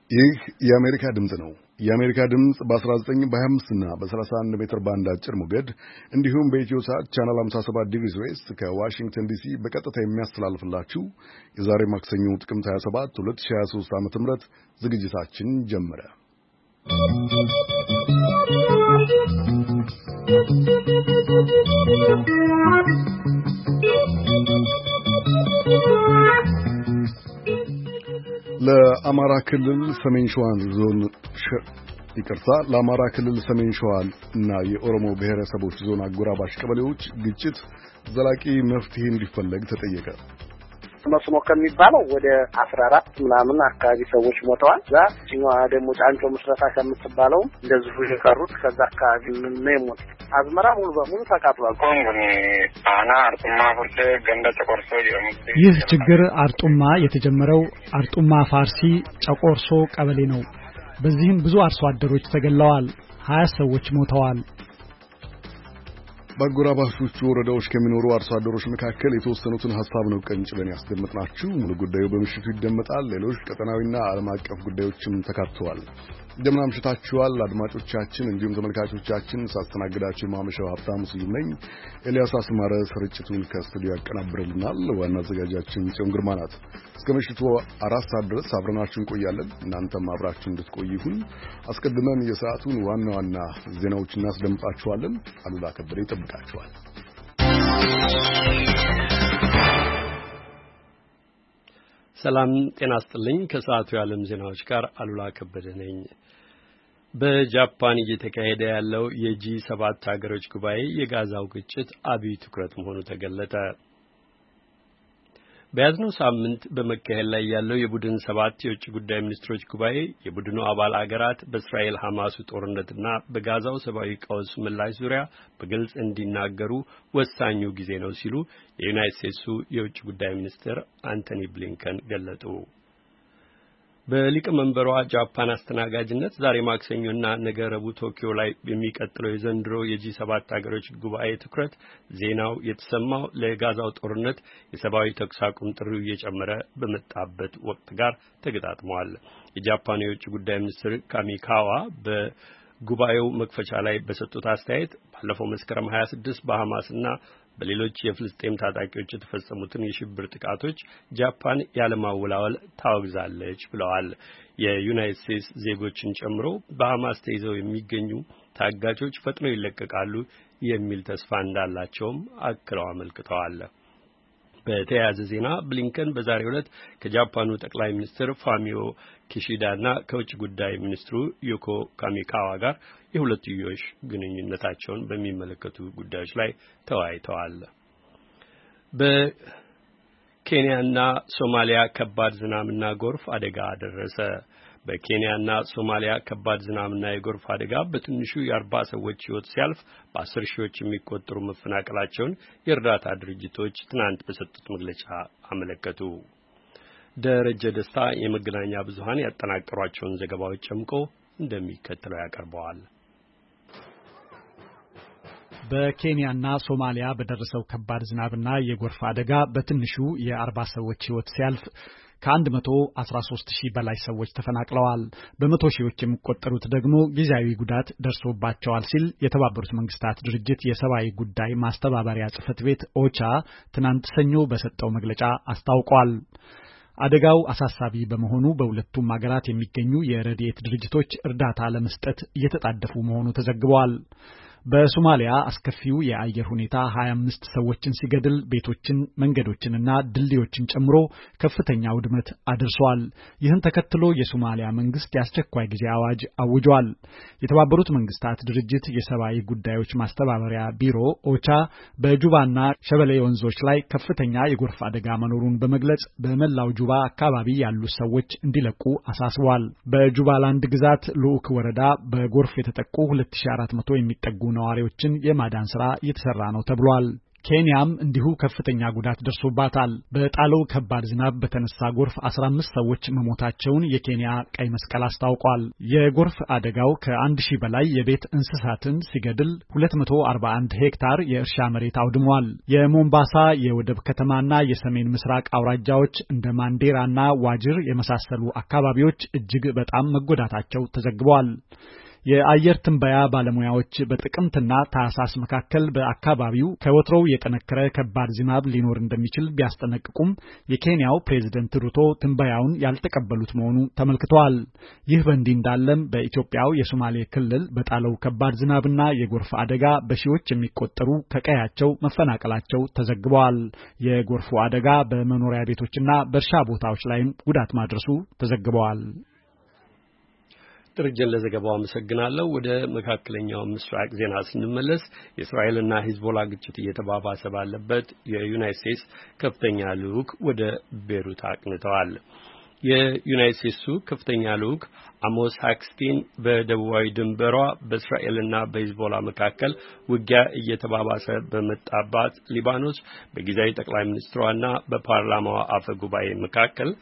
ይህ የአሜሪካ ድምጽ ነው። የአሜሪካ ድምጽ በ19 በ25 እና በ31 ሜትር ባንድ አጭር ሞገድ እንዲሁም በኢትዮሳት ቻናል 57 ዲግሪ ዌስት ከዋሽንግተን ዲሲ በቀጥታ የሚያስተላልፍላችሁ የዛሬ ማክሰኞ ጥቅምት 27 2023 ዓ.ም ዝግጅታችን ጀመረ። ለአማራ ክልል ሰሜን ሸዋ ዞን ለአማራ ክልል ሰሜን ሸዋ እና የኦሮሞ ብሔረሰቦች ዞን አጎራባሽ ቀበሌዎች ግጭት ዘላቂ መፍትሄ እንዲፈለግ ተጠየቀ። መስኖ ከሚባለው ወደ 14 ምናምን አካባቢ ሰዎች ሞተዋል። ዛኛው ደግሞ ጫንጮ መስረታ ከምትባለው እንደዚሁ የቀሩት ከዛ አካባቢ ነው የሞቱት። አዝመራ ሙሉ በሙሉ ተቃጥሏል። ይህ ችግር አርጡማ የተጀመረው አርጡማ ፋርሲ ጨቆርሶ ቀበሌ ነው። በዚህም ብዙ አርሶ አደሮች ተገለዋል። 20 ሰዎች ሞተዋል። በአጎራባሾቹ ወረዳዎች ከሚኖሩ አርሶ አደሮች መካከል የተወሰኑትን ሐሳብ ነው ቀንጭበን ያስደመጥናችሁ። ሙሉ ጉዳዩ በምሽቱ ይደመጣል። ሌሎች ቀጠናዊና ዓለም አቀፍ ጉዳዮችም ተካተዋል። እንደምን አምሽታችኋል አድማጮቻችን፣ እንዲሁም ተመልካቾቻችን። ሳስተናግዳችሁ ማመሻው ሀብታሙ ስዩም ነኝ። ኤልያስ አስማረ ስርጭቱን ከስቱዲዮ ያቀናብርልናል። ዋና አዘጋጃችን ጽዮን ግርማ ናት። እስከ ምሽቱ 4 ሰዓት ድረስ አብረናችሁ እንቆያለን። እናንተም አብራችሁ እንድትቆዩ ይሁን። አስቀድመን የሰዓቱን ዋና ዋና ዜናዎች እናስደምጣችኋለን። አሉላ ከበደ ይጠብቃችኋል። ሰላም ጤና ይስጥልኝ። ከሰዓቱ የዓለም ዜናዎች ጋር አሉላ ከበደ ነኝ። በጃፓን እየተካሄደ ያለው የጂ7 ሀገሮች ጉባኤ የጋዛው ግጭት አብይ ትኩረት መሆኑ ተገለጠ። በያዝነው ሳምንት በመካሄድ ላይ ያለው የቡድን 7 የውጭ ጉዳይ ሚኒስትሮች ጉባኤ የቡድኑ አባል አገራት በእስራኤል ሐማሱ ጦርነትና በጋዛው ሰብአዊ ቀውስ ምላሽ ዙሪያ በግልጽ እንዲናገሩ ወሳኙ ጊዜ ነው ሲሉ የዩናይትድ ስቴትሱ የውጭ ጉዳይ ሚኒስትር አንቶኒ ብሊንከን ገለጡ። በሊቀመንበሯ ጃፓን አስተናጋጅነት ዛሬ ማክሰኞና ነገ ረቡዕ ቶኪዮ ላይ የሚቀጥለው የዘንድሮ የጂ7 ሀገሮች ጉባኤ ትኩረት ዜናው የተሰማው ለጋዛው ጦርነት የሰብአዊ ተኩስ አቁም ጥሪው እየጨመረ በመጣበት ወቅት ጋር ተገጣጥሟል። የጃፓን የውጭ ጉዳይ ሚኒስትር ካሚካዋ በጉባኤው መክፈቻ ላይ በሰጡት አስተያየት ባለፈው መስከረም 26 በሐማስና በሌሎች የፍልስጤም ታጣቂዎች የተፈጸሙትን የሽብር ጥቃቶች ጃፓን ያለማወላወል ታወግዛለች ብለዋል። የዩናይትድ ስቴትስ ዜጎችን ጨምሮ በሐማስ ተይዘው የሚገኙ ታጋቾች ፈጥነው ይለቀቃሉ የሚል ተስፋ እንዳላቸውም አክለው አመልክተዋል። በተያያዘ ዜና ብሊንከን በዛሬው ዕለት ከጃፓኑ ጠቅላይ ሚኒስትር ፋሚዮ ኪሺዳና ከውጭ ጉዳይ ሚኒስትሩ ዮኮ ካሚካዋ ጋር የሁለትዮሽ ግንኙነታቸውን በሚመለከቱ ጉዳዮች ላይ ተወያይተዋል። በኬንያና ሶማሊያ ከባድ ዝናብና ጎርፍ አደጋ ደረሰ። በኬንያና ሶማሊያ ከባድ ዝናብና የጎርፍ አደጋ በትንሹ የ40 ሰዎች ሕይወት ሲያልፍ በ10 ሺዎች የሚቆጠሩ መፈናቀላቸውን የእርዳታ ድርጅቶች ትናንት በሰጡት መግለጫ አመለከቱ። ደረጀ ደስታ የመገናኛ ብዙሃን ያጠናቀሯቸውን ዘገባዎች ጨምቆ እንደሚከተለው ያቀርበዋል። በኬንያና ሶማሊያ በደረሰው ከባድ ዝናብና የጎርፍ አደጋ በትንሹ የ40 ሰዎች ሕይወት ሲያልፍ ከ113,000 በላይ ሰዎች ተፈናቅለዋል። በመቶ ሺዎች የሚቆጠሩት ደግሞ ጊዜያዊ ጉዳት ደርሶባቸዋል ሲል የተባበሩት መንግስታት ድርጅት የሰብአዊ ጉዳይ ማስተባበሪያ ጽሕፈት ቤት ኦቻ ትናንት ሰኞ በሰጠው መግለጫ አስታውቋል። አደጋው አሳሳቢ በመሆኑ በሁለቱም ሀገራት የሚገኙ የረድኤት ድርጅቶች እርዳታ ለመስጠት እየተጣደፉ መሆኑ ተዘግቧል። በሶማሊያ አስከፊው የአየር ሁኔታ 25 ሰዎችን ሲገድል ቤቶችን፣ መንገዶችንና ድልድዮችን ጨምሮ ከፍተኛ ውድመት አድርሷል። ይህን ተከትሎ የሶማሊያ መንግስት የአስቸኳይ ጊዜ አዋጅ አውጇል። የተባበሩት መንግስታት ድርጅት የሰብአዊ ጉዳዮች ማስተባበሪያ ቢሮ ኦቻ በጁባና ሸበሌ ወንዞች ላይ ከፍተኛ የጎርፍ አደጋ መኖሩን በመግለጽ በመላው ጁባ አካባቢ ያሉ ሰዎች እንዲለቁ አሳስቧል። በጁባላንድ ግዛት ሉኡክ ወረዳ በጎርፍ የተጠቁ 2400 የሚጠጉ ነዋሪዎችን የማዳን ስራ እየተሰራ ነው ተብሏል። ኬንያም እንዲሁ ከፍተኛ ጉዳት ደርሶባታል። በጣለው ከባድ ዝናብ በተነሳ ጎርፍ 15 ሰዎች መሞታቸውን የኬንያ ቀይ መስቀል አስታውቋል። የጎርፍ አደጋው ከ1000 በላይ የቤት እንስሳትን ሲገድል 241 ሄክታር የእርሻ መሬት አውድሟል። የሞምባሳ የወደብ ከተማና የሰሜን ምስራቅ አውራጃዎች እንደ ማንዴራና ዋጅር የመሳሰሉ አካባቢዎች እጅግ በጣም መጎዳታቸው ተዘግቧል። የአየር ትንበያ ባለሙያዎች በጥቅምትና ታህሳስ መካከል በአካባቢው ከወትሮው የጠነከረ ከባድ ዝናብ ሊኖር እንደሚችል ቢያስጠነቅቁም የኬንያው ፕሬዝደንት ሩቶ ትንበያውን ያልተቀበሉት መሆኑ ተመልክቷል። ይህ በእንዲህ እንዳለም በኢትዮጵያው የሶማሌ ክልል በጣለው ከባድ ዝናብና የጎርፍ አደጋ በሺዎች የሚቆጠሩ ከቀያቸው መፈናቀላቸው ተዘግበዋል። የጎርፉ አደጋ በመኖሪያ ቤቶችና በእርሻ ቦታዎች ላይም ጉዳት ማድረሱ ተዘግበዋል። ደረጀን ለዘገባው አመሰግናለሁ። ወደ መካከለኛው ምስራቅ ዜና ስንመለስ የእስራኤልና ሂዝቦላ ግጭት እየተባባሰ ባለበት የዩናይትድ ስቴትስ ከፍተኛ ልዑክ ወደ ቤሩት አቅንተዋል። የዩናይትድ ስቴትሱ ከፍተኛ ልዑክ አሞስ ሃክስቲን በደቡባዊ ድንበሯ በእስራኤልና በሂዝቦላ መካከል ውጊያ እየተባባሰ በመጣባት ሊባኖስ በጊዜያዊ ጠቅላይ ሚኒስትሯና በፓርላማዋ አፈ ጉባኤ መካከል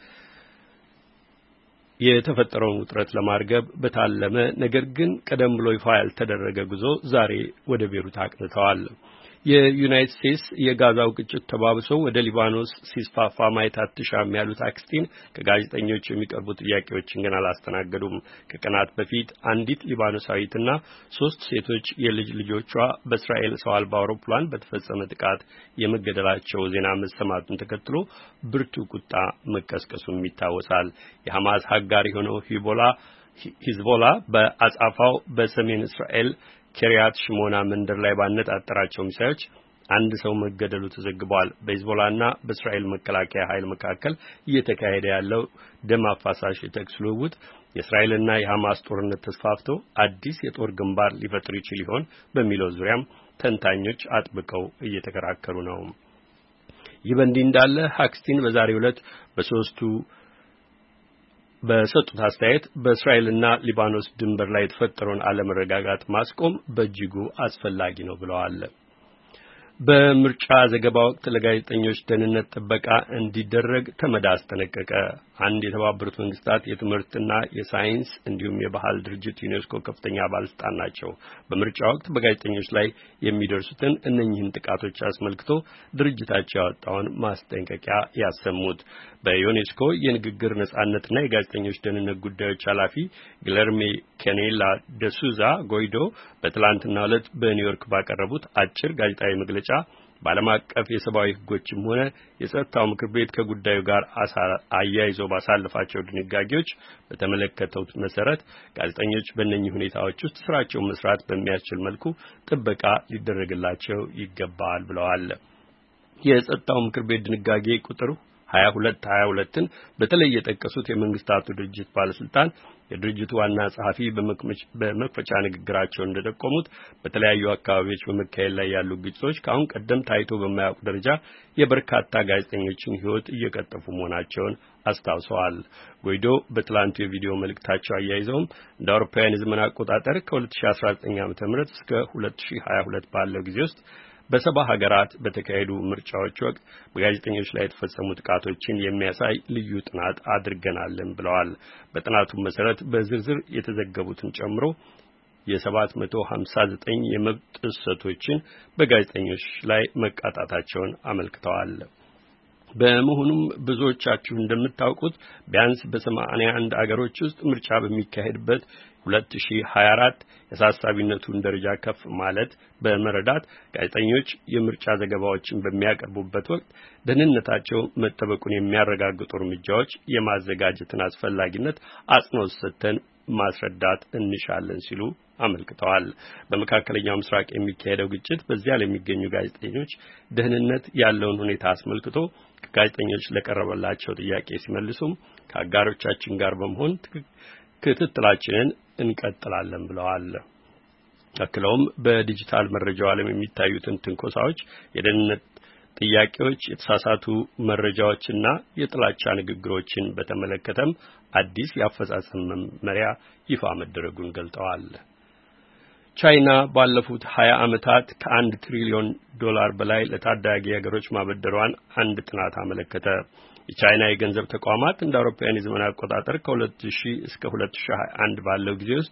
የተፈጠረውን ውጥረት ለማርገብ በታለመ ነገር ግን ቀደም ብሎ ይፋ ያልተደረገ ጉዞ ዛሬ ወደ ቤሩት አቅንተዋል። የዩናይትድ ስቴትስ የጋዛው ግጭት ተባብሶ ወደ ሊባኖስ ሲስፋፋ ማየት አትሻም ያሉት አክስቲን ከጋዜጠኞች የሚቀርቡ ጥያቄዎችን ግን አላስተናገዱም። ከቀናት በፊት አንዲት ሊባኖሳዊትና 3 ሴቶች የልጅ ልጆቿ በእስራኤል ሰው አልባ አውሮፕላን በተፈጸመ ጥቃት የመገደላቸው ዜና መሰማቱን ተከትሎ ብርቱ ቁጣ መቀስቀሱም ይታወሳል። የሐማስ አጋር የሆነው ሂዝቦላ በአጻፋው በሰሜን እስራኤል ኪርያት ሽሞና መንደር ላይ ባነጣጠራቸው ሚሳኤሎች አንድ ሰው መገደሉ ተዘግቧል። በሂዝቦላና በእስራኤል መከላከያ ኃይል መካከል እየተካሄደ ያለው ደም አፋሳሽ የተኩስ ልውውጥ የእስራኤልና የሐማስ ጦርነት ተስፋፍቶ አዲስ የጦር ግንባር ሊፈጥር ይችል ይሆን በሚለው ዙሪያም ተንታኞች አጥብቀው እየተከራከሩ ነው። ይህ በእንዲህ እንዳለ ሃክስቲን በዛሬው ዕለት በሰጡት አስተያየት በእስራኤልና ሊባኖስ ድንበር ላይ የተፈጠረውን አለመረጋጋት ማስቆም በእጅጉ አስፈላጊ ነው ብለዋል። በምርጫ ዘገባ ወቅት ለጋዜጠኞች ደህንነት ጥበቃ እንዲደረግ ተመድ አስጠነቀቀ። አንድ የተባበሩት መንግስታት የትምህርትና የሳይንስ እንዲሁም የባህል ድርጅት ዩኔስኮ ከፍተኛ ባለስልጣን ናቸው በምርጫ ወቅት በጋዜጠኞች ላይ የሚደርሱትን እነኚህን ጥቃቶች አስመልክቶ ድርጅታቸው ያወጣውን ማስጠንቀቂያ ያሰሙት። በዩኔስኮ የንግግር ነጻነትና የጋዜጠኞች ደህንነት ጉዳዮች ኃላፊ ግለርሜ ኬኔላ ደሱዛ ጎይዶ በትላንትናው ዕለት በኒውዮርክ ባቀረቡት አጭር ጋዜጣዊ መግለጫ በዓለም አቀፍ የሰብአዊ ሕጎችም ሆነ የጸጥታው ምክር ቤት ከጉዳዩ ጋር አያይዞ ባሳለፋቸው ድንጋጌዎች በተመለከተው መሰረት ጋዜጠኞች በእነኚህ ሁኔታዎች ውስጥ ስራቸውን መስራት በሚያስችል መልኩ ጥበቃ ሊደረግላቸው ይገባል ብለዋል። የጸጥታው ምክር ቤት ድንጋጌ ቁጥር 2222ን በተለይ የጠቀሱት የመንግስታቱ ድርጅት ባለስልጣን የድርጅቱ ዋና ጸሐፊ በመክፈቻ ንግግራቸው እንደጠቆሙት በተለያዩ አካባቢዎች በመካሄድ ላይ ያሉ ግጭቶች ከአሁን ቀደም ታይቶ በማያውቅ ደረጃ የበርካታ ጋዜጠኞችን ሕይወት እየቀጠፉ መሆናቸውን አስታውሰዋል። ጎይዶ በትላንቱ የቪዲዮ መልእክታቸው አያይዘውም እንደ አውሮፓውያን የዘመን አቆጣጠር ከ2019 ዓ.ም እስከ 2022 ባለው ጊዜ ውስጥ በ70 ሀገራት በተካሄዱ ምርጫዎች ወቅት በጋዜጠኞች ላይ የተፈጸሙ ጥቃቶችን የሚያሳይ ልዩ ጥናት አድርገናልን ብለዋል። በጥናቱ መሰረት በዝርዝር የተዘገቡትን ጨምሮ የ759 የመብት ጥሰቶችን በጋዜጠኞች ላይ መቃጣታቸውን አመልክተዋል። በመሆኑም ብዙዎቻችሁ እንደምታውቁት ቢያንስ በ81 አገሮች ውስጥ ምርጫ በሚካሄድበት 2024 የሳሳቢነቱን ደረጃ ከፍ ማለት በመረዳት ጋዜጠኞች የምርጫ ዘገባዎችን በሚያቀርቡበት ወቅት ደህንነታቸው መጠበቁን የሚያረጋግጡ እርምጃዎች የማዘጋጀትን አስፈላጊነት አጽንኦት ሰጥተን ማስረዳት እንሻለን ሲሉ አመልክተዋል። በመካከለኛው ምስራቅ የሚካሄደው ግጭት በዚያ ለሚገኙ ጋዜጠኞች ደህንነት ያለውን ሁኔታ አስመልክቶ ከጋዜጠኞች ለቀረበላቸው ጥያቄ ሲመልሱም ከአጋሮቻችን ጋር በመሆን ክትትላችንን እንቀጥላለን ብለዋል። አክለውም በዲጂታል መረጃው ዓለም የሚታዩትን ትንኮሳዎች፣ የደህንነት ጥያቄዎች፣ የተሳሳቱ መረጃዎችና የጥላቻ ንግግሮችን በተመለከተም አዲስ የአፈጻጸም መመሪያ ይፋ መደረጉን ገልጠዋል። ቻይና ባለፉት 20 ዓመታት ከ1 ትሪሊዮን ዶላር በላይ ለታዳጊ ሀገሮች ማበደሯን አንድ ጥናት አመለከተ። የቻይና የገንዘብ ተቋማት እንደ አውሮፓውያን የዘመን አቆጣጠር ከ2000 እስከ 2021 ባለው ጊዜ ውስጥ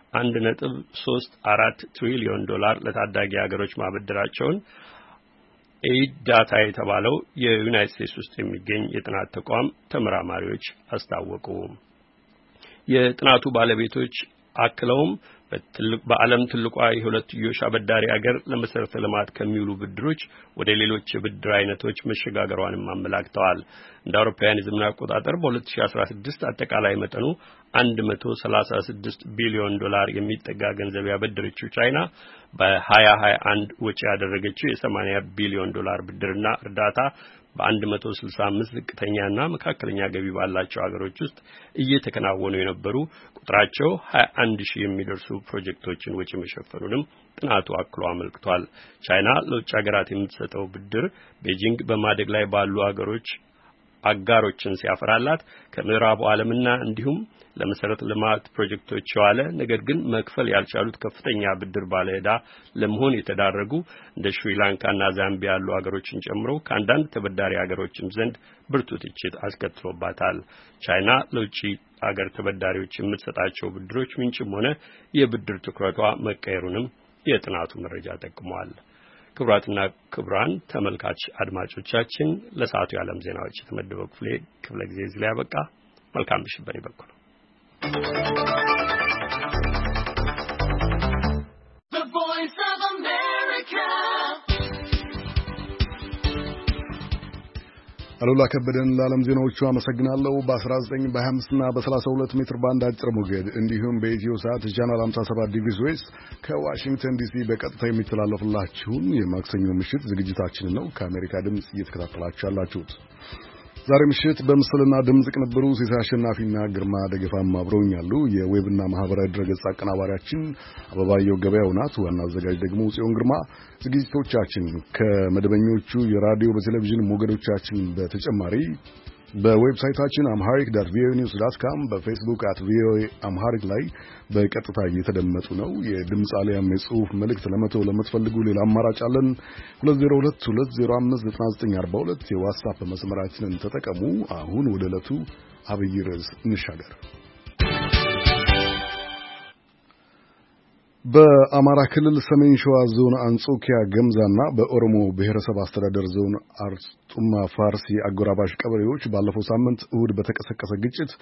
1.34 ትሪሊዮን ዶላር ለታዳጊ ሀገሮች ማበደራቸውን ኤድ ዳታ የተባለው የዩናይትድ ስቴትስ ውስጥ የሚገኝ የጥናት ተቋም ተመራማሪዎች አስታወቁ። የጥናቱ ባለቤቶች አክለውም በዓለም ትልቋ የሁለትዮሽ አበዳሪ ሀገር ለመሰረተ ልማት ከሚውሉ ብድሮች ወደ ሌሎች የብድር አይነቶች መሸጋገሯንም አመላክተዋል። እንደ አውሮፓውያን የዘመን አቆጣጠር በ2016 አጠቃላይ መጠኑ 136 ቢሊዮን ዶላር የሚጠጋ ገንዘብ ያበደረችው ቻይና በ2021 ወጪ ያደረገችው የ80 ቢሊዮን ዶላር ብድርና እርዳታ በ165 ዝቅተኛና መካከለኛ ገቢ ባላቸው ሀገሮች ውስጥ እየተከናወኑ የነበሩ ቁጥራቸው 21000 የሚደርሱ ፕሮጀክቶችን ወጪ መሸፈኑንም ጥናቱ አክሎ አመልክቷል። ቻይና ለውጭ ሀገራት የምትሰጠው ብድር ቤጂንግ በማደግ ላይ ባሉ ሀገሮች አጋሮችን ሲያፈራላት ከምዕራቡ ዓለምና እንዲሁም ለመሰረተ ልማት ፕሮጀክቶች የዋለ ነገር ግን መክፈል ያልቻሉት ከፍተኛ ብድር ባለዕዳ ለመሆን የተዳረጉ እንደ ሽሪላንካና ዛምቢያ ያሉ ሀገሮችን ጨምሮ ከአንዳንድ ተበዳሪ ሀገሮችም ዘንድ ብርቱ ትችት አስከትሎባታል። ቻይና ለውጭ ሀገር ተበዳሪዎች የምትሰጣቸው ብድሮች ምንጭም ሆነ የብድር ትኩረቷ መቀየሩንም የጥናቱ መረጃ ጠቁሟል። ክቡራትና ክቡራን ተመልካች አድማጮቻችን ለሰዓቱ የዓለም ዜናዎች የተመደበው ክፍለ ጊዜ እዚህ ላይ ያበቃ። መልካም ምሽት በኔ በኩል። The Voice of America. አሉላ ከበደን ለዓለም ዜናዎቹ አመሰግናለሁ። በ19 በ25 እና በ32 ሜትር ባንድ አጭር ሞገድ እንዲሁም በኢትዮ ሰዓት ቻናል 57 ዲግሪ ዌስት ከዋሽንግተን ዲሲ በቀጥታ የሚተላለፍላችሁን የማክሰኞ ምሽት ዝግጅታችንን ነው ከአሜሪካ ድምጽ እየተከታተላችሁ ያላችሁት። ዛሬ ምሽት በምስልና ድምጽ ቅንብሩ ሲሳይ አሸናፊና ግርማ ደገፋም አብረውኛሉ። የዌብና ማህበራዊ ድረገጽ አቀናባሪያችን አበባየው ገበያው ናት። ዋና አዘጋጅ ደግሞ ጽዮን ግርማ። ዝግጅቶቻችን ከመደበኞቹ የራዲዮ በቴሌቪዥን ሞገዶቻችን በተጨማሪ በዌብሳይታችን amharic.voanews.com በፌስቡክ @voaamharic ላይ በቀጥታ እየተደመጡ ነው። የድምጽ አሊያም የጽሑፍ መልእክት ለምትፈልጉ ሌላ አማራጭ አለን። 2022059942 የዋትስአፕ መስመራችንን ተጠቀሙ። አሁን ወደ ዕለቱ አብይ ርዕስ እንሻገር። በአማራ ክልል ሰሜን ሸዋ ዞን አንጾኪያ ገምዛና በኦሮሞ ብሔረሰብ አስተዳደር ዞን አርጡማ ፋርሲ አጎራባሽ ቀበሌዎች ባለፈው ሳምንት እሁድ በተቀሰቀሰ ግጭት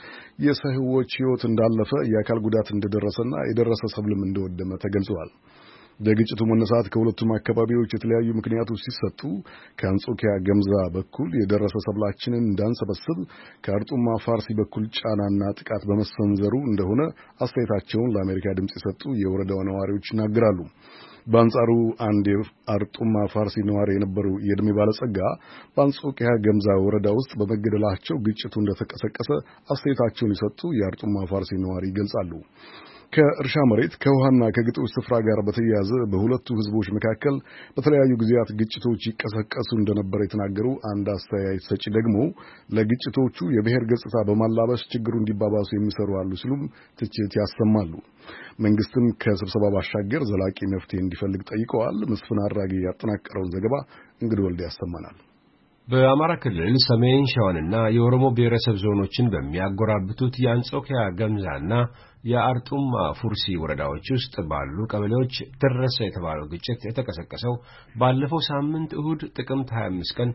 የሰዎች ሕይወት እንዳለፈ የአካል ጉዳት እንደደረሰና የደረሰ ሰብልም እንደወደመ ተገልጿል። በግጭቱ መነሳት ከሁለቱም አካባቢዎች የተለያዩ ምክንያቶች ሲሰጡ ከአንጾኪያ ገምዛ በኩል የደረሰ ሰብላችንን እንዳንሰበስብ ከአርጡማ ፋርሲ በኩል ጫናና ጥቃት በመሰንዘሩ እንደሆነ አስተያየታቸውን ለአሜሪካ ድምጽ የሰጡ የወረዳው ነዋሪዎች ይናገራሉ። በአንጻሩ አንድ የአርጡማ ፋርሲ ነዋሪ የነበሩ የዕድሜ ባለጸጋ በአንጾኪያ ገምዛ ወረዳ ውስጥ በመገደላቸው ግጭቱ እንደተቀሰቀሰ አስተያየታቸውን የሰጡ የአርጡማ ፋርሲ ነዋሪ ይገልጻሉ። ከእርሻ መሬት ከውሃና ከግጦሽ ስፍራ ጋር በተያያዘ በሁለቱ ህዝቦች መካከል በተለያዩ ጊዜያት ግጭቶች ይቀሰቀሱ እንደነበር የተናገሩ አንድ አስተያየት ሰጪ ደግሞ ለግጭቶቹ የብሔር ገጽታ በማላበስ ችግሩ እንዲባባሱ የሚሰሩ አሉ ሲሉም ትችት ያሰማሉ። መንግስትም ከስብሰባ ባሻገር ዘላቂ መፍትሄ እንዲፈልግ ጠይቀዋል። መስፍን አራጌ ያጠናቀረውን ዘገባ እንግዲህ ወልደ ያሰማናል። በአማራ ክልል ሰሜን ሸዋንና የኦሮሞ ብሔረሰብ ዞኖችን በሚያጎራብቱት የአንጾኪያ ገምዛና የአርጡማ ፉርሲ ወረዳዎች ውስጥ ባሉ ቀበሌዎች ደረሰ የተባለው ግጭት የተቀሰቀሰው ባለፈው ሳምንት እሁድ ጥቅምት 25 ቀን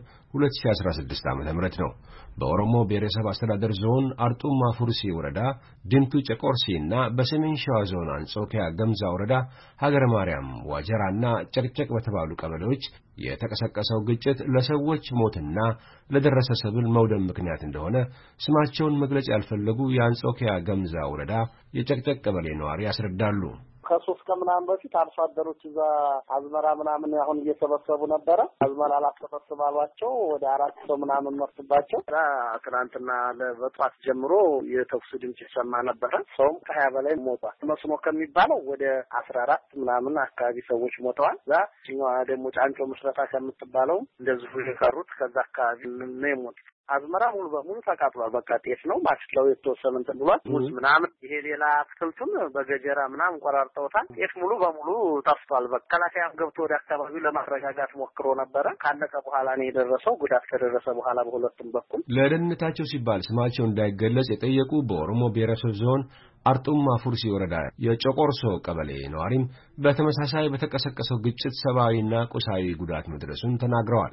2016 ዓ.ም ነው። በኦሮሞ ብሔረሰብ አስተዳደር ዞን አርጡማ ፉርሲ ወረዳ ድንቱ ጨቆርሲና በሰሜን ሸዋ ዞን አንጾኪያ ገምዛ ወረዳ ሀገረ ማርያም ዋጀራና ጨቅጨቅ በተባሉ ቀበሌዎች የተቀሰቀሰው ግጭት ለሰዎች ሞትና ለደረሰ ሰብል መውደም ምክንያት እንደሆነ ስማቸውን መግለጽ ያልፈለጉ የአንጾኪያ ገምዛ ወረዳ የጨቅጨቅ ቀበሌ ነዋሪ ያስረዳሉ። ከሶስት ቀን ምናምን በፊት አርሶ አደሮች እዛ አዝመራ ምናምን አሁን እየሰበሰቡ ነበረ። አዝመራ አላሰበሰባሏቸው ወደ 4 ሰው ምናምን መርጥባቸው ትናንትና ለበጧት ጀምሮ የተኩስ ድምጽ ይሰማ ነበረ። ሰውም ከ20 በላይ ሞቷል። መስኖ ከሚባለው ወደ 14 ምናምን አካባቢ ሰዎች ሞተዋል። እዛ ደግሞ ጫንጮ ምስረታ ከምትባለው እንደዚሁ የቀሩት ከዛ አካባቢ ነው የሞቱት። አዝመራ ሙሉ በሙሉ ተቃጥሏል። በቃ ጤፍ ነው ማሽላው የተወሰነ እንትን ብሏል። ሙዝ ምናምን ይሄ ሌላ አትክልቱን በገጀራ ምናምን ቆራርጠውታል። ጤፍ ሙሉ በሙሉ ጠፍቷል። በቃ ከላካያም ገብቶ ወደ አካባቢው ለማረጋጋት ሞክሮ ነበረ። ካለቀ በኋላ ነው የደረሰው። ጉዳት ከደረሰ በኋላ በሁለቱም በኩል ለደህንነታቸው ሲባል ስማቸው እንዳይገለጽ የጠየቁ በኦሮሞ ብሔረሰብ ዞን አርጡማ ፉርሲ ወረዳ የጨቆርሶ ቀበሌ ነዋሪም በተመሳሳይ በተቀሰቀሰው ግጭት ሰብአዊና ቁሳዊ ጉዳት መድረሱን ተናግረዋል።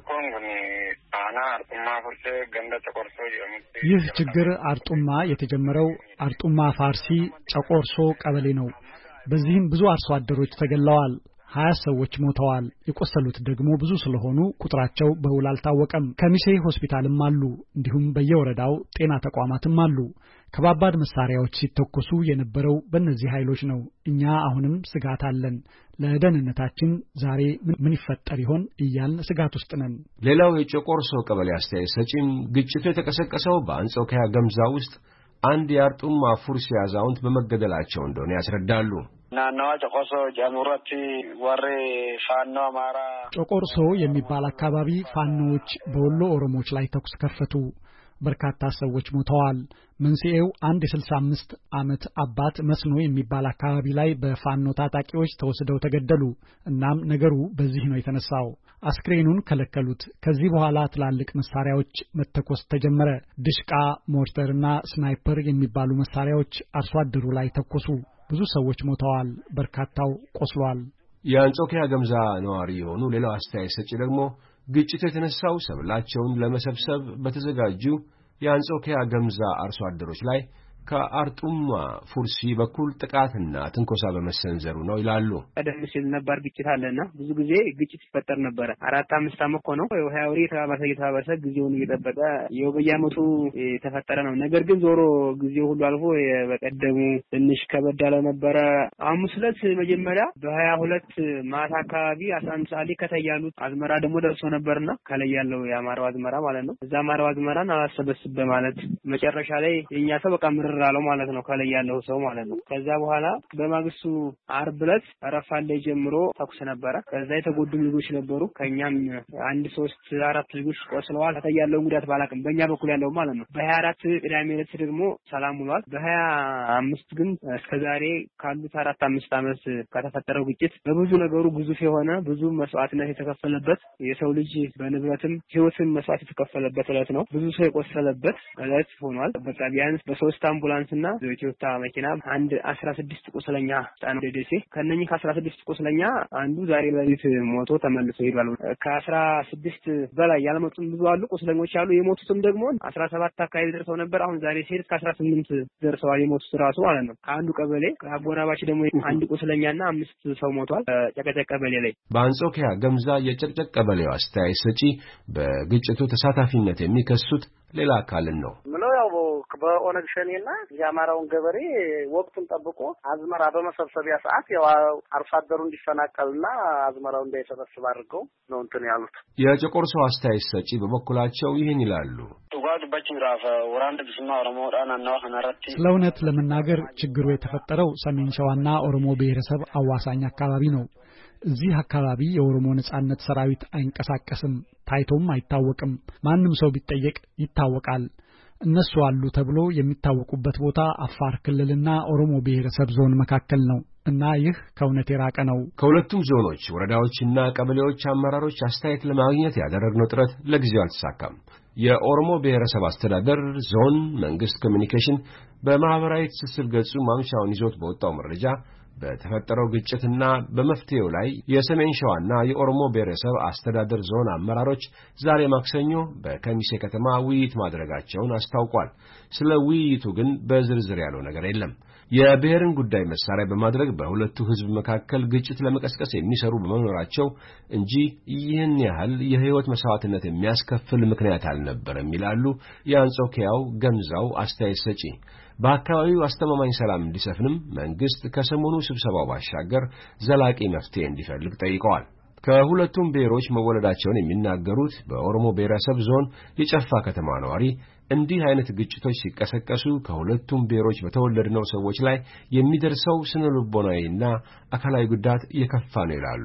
ይህ ችግር አርጡማ የተጀመረው አርጡማ ፋርሲ ጨቆርሶ ቀበሌ ነው። በዚህም ብዙ አርሶ አደሮች ተገለዋል። 20 ሰዎች ሞተዋል። የቆሰሉት ደግሞ ብዙ ስለሆኑ ቁጥራቸው በውል አልታወቀም። ከሚሴ ሆስፒታልም አሉ። እንዲሁም በየወረዳው ጤና ተቋማትም አሉ። ከባባድ መሳሪያዎች ሲተኮሱ የነበረው በእነዚህ ኃይሎች ነው። እኛ አሁንም ስጋት አለን። ለደህንነታችን ዛሬ ምን ይፈጠር ይሆን እያልን ስጋት ውስጥ ነን። ሌላው የጨቆርሶ ቀበሌ አስተያየት ሰጪም ግጭቱ የተቀሰቀሰው በአንጾኪያ ገምዛ ውስጥ አንድ የአርጡማ ፉርሲ አዛውንት በመገደላቸው እንደሆነ ያስረዳሉ። ናናዋ ጨቆርሶ ጃሙራቲ ወሬ ፋኖ አማራ ጨቆርሶ የሚባል አካባቢ ፋኖዎች በወሎ ኦሮሞዎች ላይ ተኩስ ከፈቱ። በርካታ ሰዎች ሞተዋል። መንስኤው አንድ የ65 ዓመት አባት መስኖ የሚባል አካባቢ ላይ በፋኖ ታጣቂዎች ተወስደው ተገደሉ። እናም ነገሩ በዚህ ነው የተነሳው። አስክሬኑን ከለከሉት። ከዚህ በኋላ ትላልቅ መሳሪያዎች መተኮስ ተጀመረ። ድሽቃ፣ ሞርተርና ስናይፐር የሚባሉ መሳሪያዎች አርሶ አደሩ ላይ ተኮሱ። ብዙ ሰዎች ሞተዋል። በርካታው ቆስሏል። የአንጾኪያ ገምዛ ነዋሪ የሆኑ ሌላው አስተያየት ሰጪ ደግሞ ግጭቱ የተነሳው ሰብላቸውን ለመሰብሰብ በተዘጋጁ የአንጾኪያ ገምዛ አርሶ አደሮች ላይ ከአርጡማ ፉርሲ በኩል ጥቃትና ትንኮሳ በመሰንዘሩ ነው ይላሉ። ቀደም ሲል ነበር ግጭት አለና ብዙ ጊዜ ግጭት ይፈጠር ነበር። 4-5 ዓመት ነው የውሃውሪ የተባባሰ ጊዜውን እየጠበቀ የበየዓመቱ የተፈጠረ ነው። ነገር ግን ዞሮ ጊዜው ሁሉ አልፎ በቀደሙ ትንሽ ከበድ ያለ ነበር። ሐሙስ ዕለት መጀመሪያ በ22 ማታ አካባቢ 11 ሰዓት ከተያሉት አዝመራ ደግሞ ደርሶ ነበርና ከላይ ያለው የአማራው አዝመራ ማለት ነው። እዛ አማራው አዝመራን አላሰበስበ ማለት መጨረሻ ላይ የኛ ሰው በቃ ራለው ማለት ነው ከላይ ያለው ሰው ማለት ነው። ከዛ በኋላ በማግስቱ ዓርብ ዕለት ረፋል ላይ ጀምሮ ተኩስ ነበረ። ከዛ የተጎዱ ልጆች ነበሩ። ከኛም 1-3-4 ልጆች ቆስለዋል። ያለው ጉዳት ባላቅም በእኛ በኩል ያለው ማለት ነው። በ24 ቅዳሜ ዕለት ደግሞ ሰላም ውሏል። በ25 ግን እስከዛሬ ካሉት 4-5 ዓመት ከተፈጠረው ግጭት በብዙ ነገሩ ግዙፍ የሆነ ብዙ መስዋዕትነት የተከፈለበት የሰው ልጅ በንብረትም ህይወትን መስዋዕት የተከፈለበት ዕለት ነው። ብዙ ሰው የቆሰለበት ዕለት ሆኗል። በቃ ቢያንስ በ3 አምቡላንስና የኢትዮጵያ መኪና 16 ቁስለኛ ጫኑ ደሴ። ከነኚህ ከ16 ቁስለኛ አንዱ ዛሬ ለሊት ሞቶ ተመልሶ ሄዷል። ከ16 በላይ ያልመጡም ብዙ አሉ፣ ቁስለኞች አሉ። የሞቱትም ደግሞ 17 አካባቢ ደርሰው ነበር። አሁን ዛሬ ሲሄድ ከ18 ደርሰዋል የሞቱት ራሱ ማለት ነው። ከአንዱ ቀበሌ ከአጎራባች ደግሞ አንድ ቁስለኛና 5 ሰው ሞቷል ጨቀጨቅ ቀበሌ ላይ። በአንጾኪያ ገምዛ የጨቀጨቅ ቀበሌው አስተያየት ሰጪ በግጭቱ ተሳታፊነት የሚከሱት ሌላ አካልን ነው። በኦነግ ሸኔና የአማራውን ገበሬ ወቅቱን ጠብቆ አዝመራ በመሰብሰቢያ ሰዓት ያው አርሶ አደሩ እንዲፈናቀልና አዝመራው እንዳይሰበስብ አድርገው ነው እንትን ያሉት። የጨቆርሶ አስተያየት ሰጪ በበኩላቸው ይህን ይላሉ። ስለ እውነት ለመናገር ችግሩ የተፈጠረው ሰሜን ሸዋና ኦሮሞ ብሔረሰብ አዋሳኝ አካባቢ ነው። እዚህ አካባቢ የኦሮሞ ነጻነት ሰራዊት አይንቀሳቀስም፣ ታይቶም አይታወቅም። ማንም ሰው ቢጠየቅ ይታወቃል። እነሱ አሉ ተብሎ የሚታወቁበት ቦታ አፋር ክልልና ኦሮሞ ብሔረሰብ ዞን መካከል ነው እና ይህ ከእውነት የራቀ ነው። ከሁለቱም ዞኖች ወረዳዎችና ቀበሌዎች አመራሮች አስተያየት ለማግኘት ያደረግነው ጥረት ለጊዜው አልተሳካም። የኦሮሞ ብሔረሰብ አስተዳደር ዞን መንግስት ኮሚኒኬሽን በማህበራዊ ትስስር ገጹ ማምሻውን ይዞት በወጣው መረጃ በተፈጠረው ግጭትና በመፍትሄው ላይ የሰሜን ሸዋና የኦሮሞ ብሔረሰብ አስተዳደር ዞን አመራሮች ዛሬ ማክሰኞ በከሚሴ ከተማ ውይይት ማድረጋቸውን አስታውቋል። ስለ ውይይቱ ግን በዝርዝር ያለው ነገር የለም። የብሔርን ጉዳይ መሳሪያ በማድረግ በሁለቱ ህዝብ መካከል ግጭት ለመቀስቀስ የሚሰሩ በመኖራቸው እንጂ ይህን ያህል የህይወት መስዋዕትነት የሚያስከፍል ምክንያት አልነበረም ይላሉ የአንጾኪያው ገምዛው አስተያየት ሰጪ። በአካባቢው አስተማማኝ ሰላም እንዲሰፍንም መንግስት ከሰሞኑ ስብሰባው ባሻገር ዘላቂ መፍትሄ እንዲፈልግ ጠይቀዋል። ከሁለቱም ብሔሮች መወለዳቸውን የሚናገሩት በኦሮሞ ብሔረሰብ ዞን የጨፋ ከተማ ነዋሪ እንዲህ አይነት ግጭቶች ሲቀሰቀሱ ከሁለቱም ብሔሮች በተወለድነው ሰዎች ላይ የሚደርሰው ስነ ልቦናዊና አካላዊ ጉዳት የከፋ ነው ይላሉ።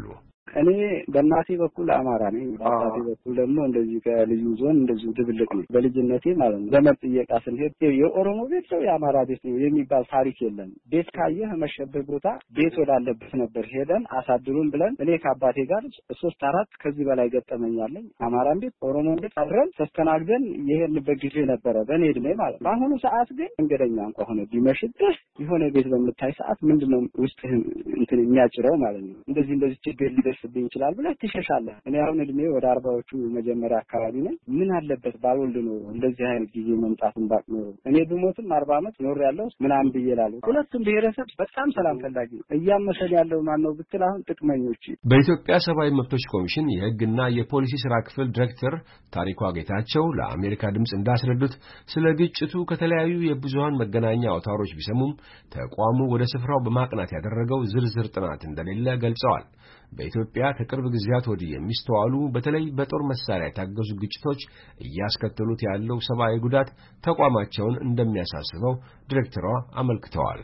እኔ በእናቴ በኩል አማራ ነኝ በአባቴ በኩል ደግሞ እንደዚህ ከልዩ ዞን እንደዚህ ድብልቅ ነኝ በልጅነቴ ማለት ነው ዘመድ ጥየቃ ስንሄድ የኦሮሞ ቤት ነው የአማራ ቤት ነው የሚባል ታሪክ የለም ቤት ካየህ መሸበብ ቦታ ቤት ወዳለበት ነበር ሄደን አሳድሩን ብለን እኔ ከአባቴ ጋር 3-4 ከዚህ በላይ ገጠመኛለኝ አማራን ቤት ኦሮሞ ቤት አብረን ተስተናግደን የሄድንበት ጊዜ ነበረ በእኔ እድሜ ማለት ነው በአሁኑ ሰዓት ግን እንግደኛ እንኳን ሆነ ቢመሽብህ የሆነ ቤት በምታይ ሰዓት ምንድነው ውስጥህን እንትን የሚያጭረው ማለት ነው እንደዚህ ችግር ሊደርስብኝ ይችላል ብለህ ትሸሻለህ እኔ አሁን እድሜ ወደ 40ዎቹ መጀመሪያ አካባቢ ነኝ ምን አለበት ባልወልድ ነው እንደዚህ አይነት ጊዜ መምጣቱን ባቅነው እኔ ብሞትም 40 ዓመት ኖር ያለው ምናምን ብዬላለሁ ሁለቱም ብሔረሰብ በጣም ሰላም ፈላጊ እያመሰል ያለው ማን ነው ብትል አሁን ጥቅመኞች በኢትዮጵያ ሰብአዊ መብቶች ኮሚሽን የሕግና የፖሊሲ ስራ ክፍል ዳይሬክተር ታሪኩ ጌታቸው ለአሜሪካ ድምጽ እንዳስረዱት ስለ ግጭቱ ከተለያዩ የብዙሃን መገናኛ አውታሮች ቢሰሙም ተቋሙ ወደ ስፍራው በማቅናት ያደረገው ዝርዝር ጥናት እንደሌለ ገልጸዋል በኢትዮጵያ ከቅርብ ጊዜያት ወዲህ የሚስተዋሉ በተለይ በጦር መሳሪያ የታገዙ ግጭቶች እያስከተሉት ያለው ሰብአዊ ጉዳት ተቋማቸውን እንደሚያሳስበው ዳይሬክተሯ አመልክተዋል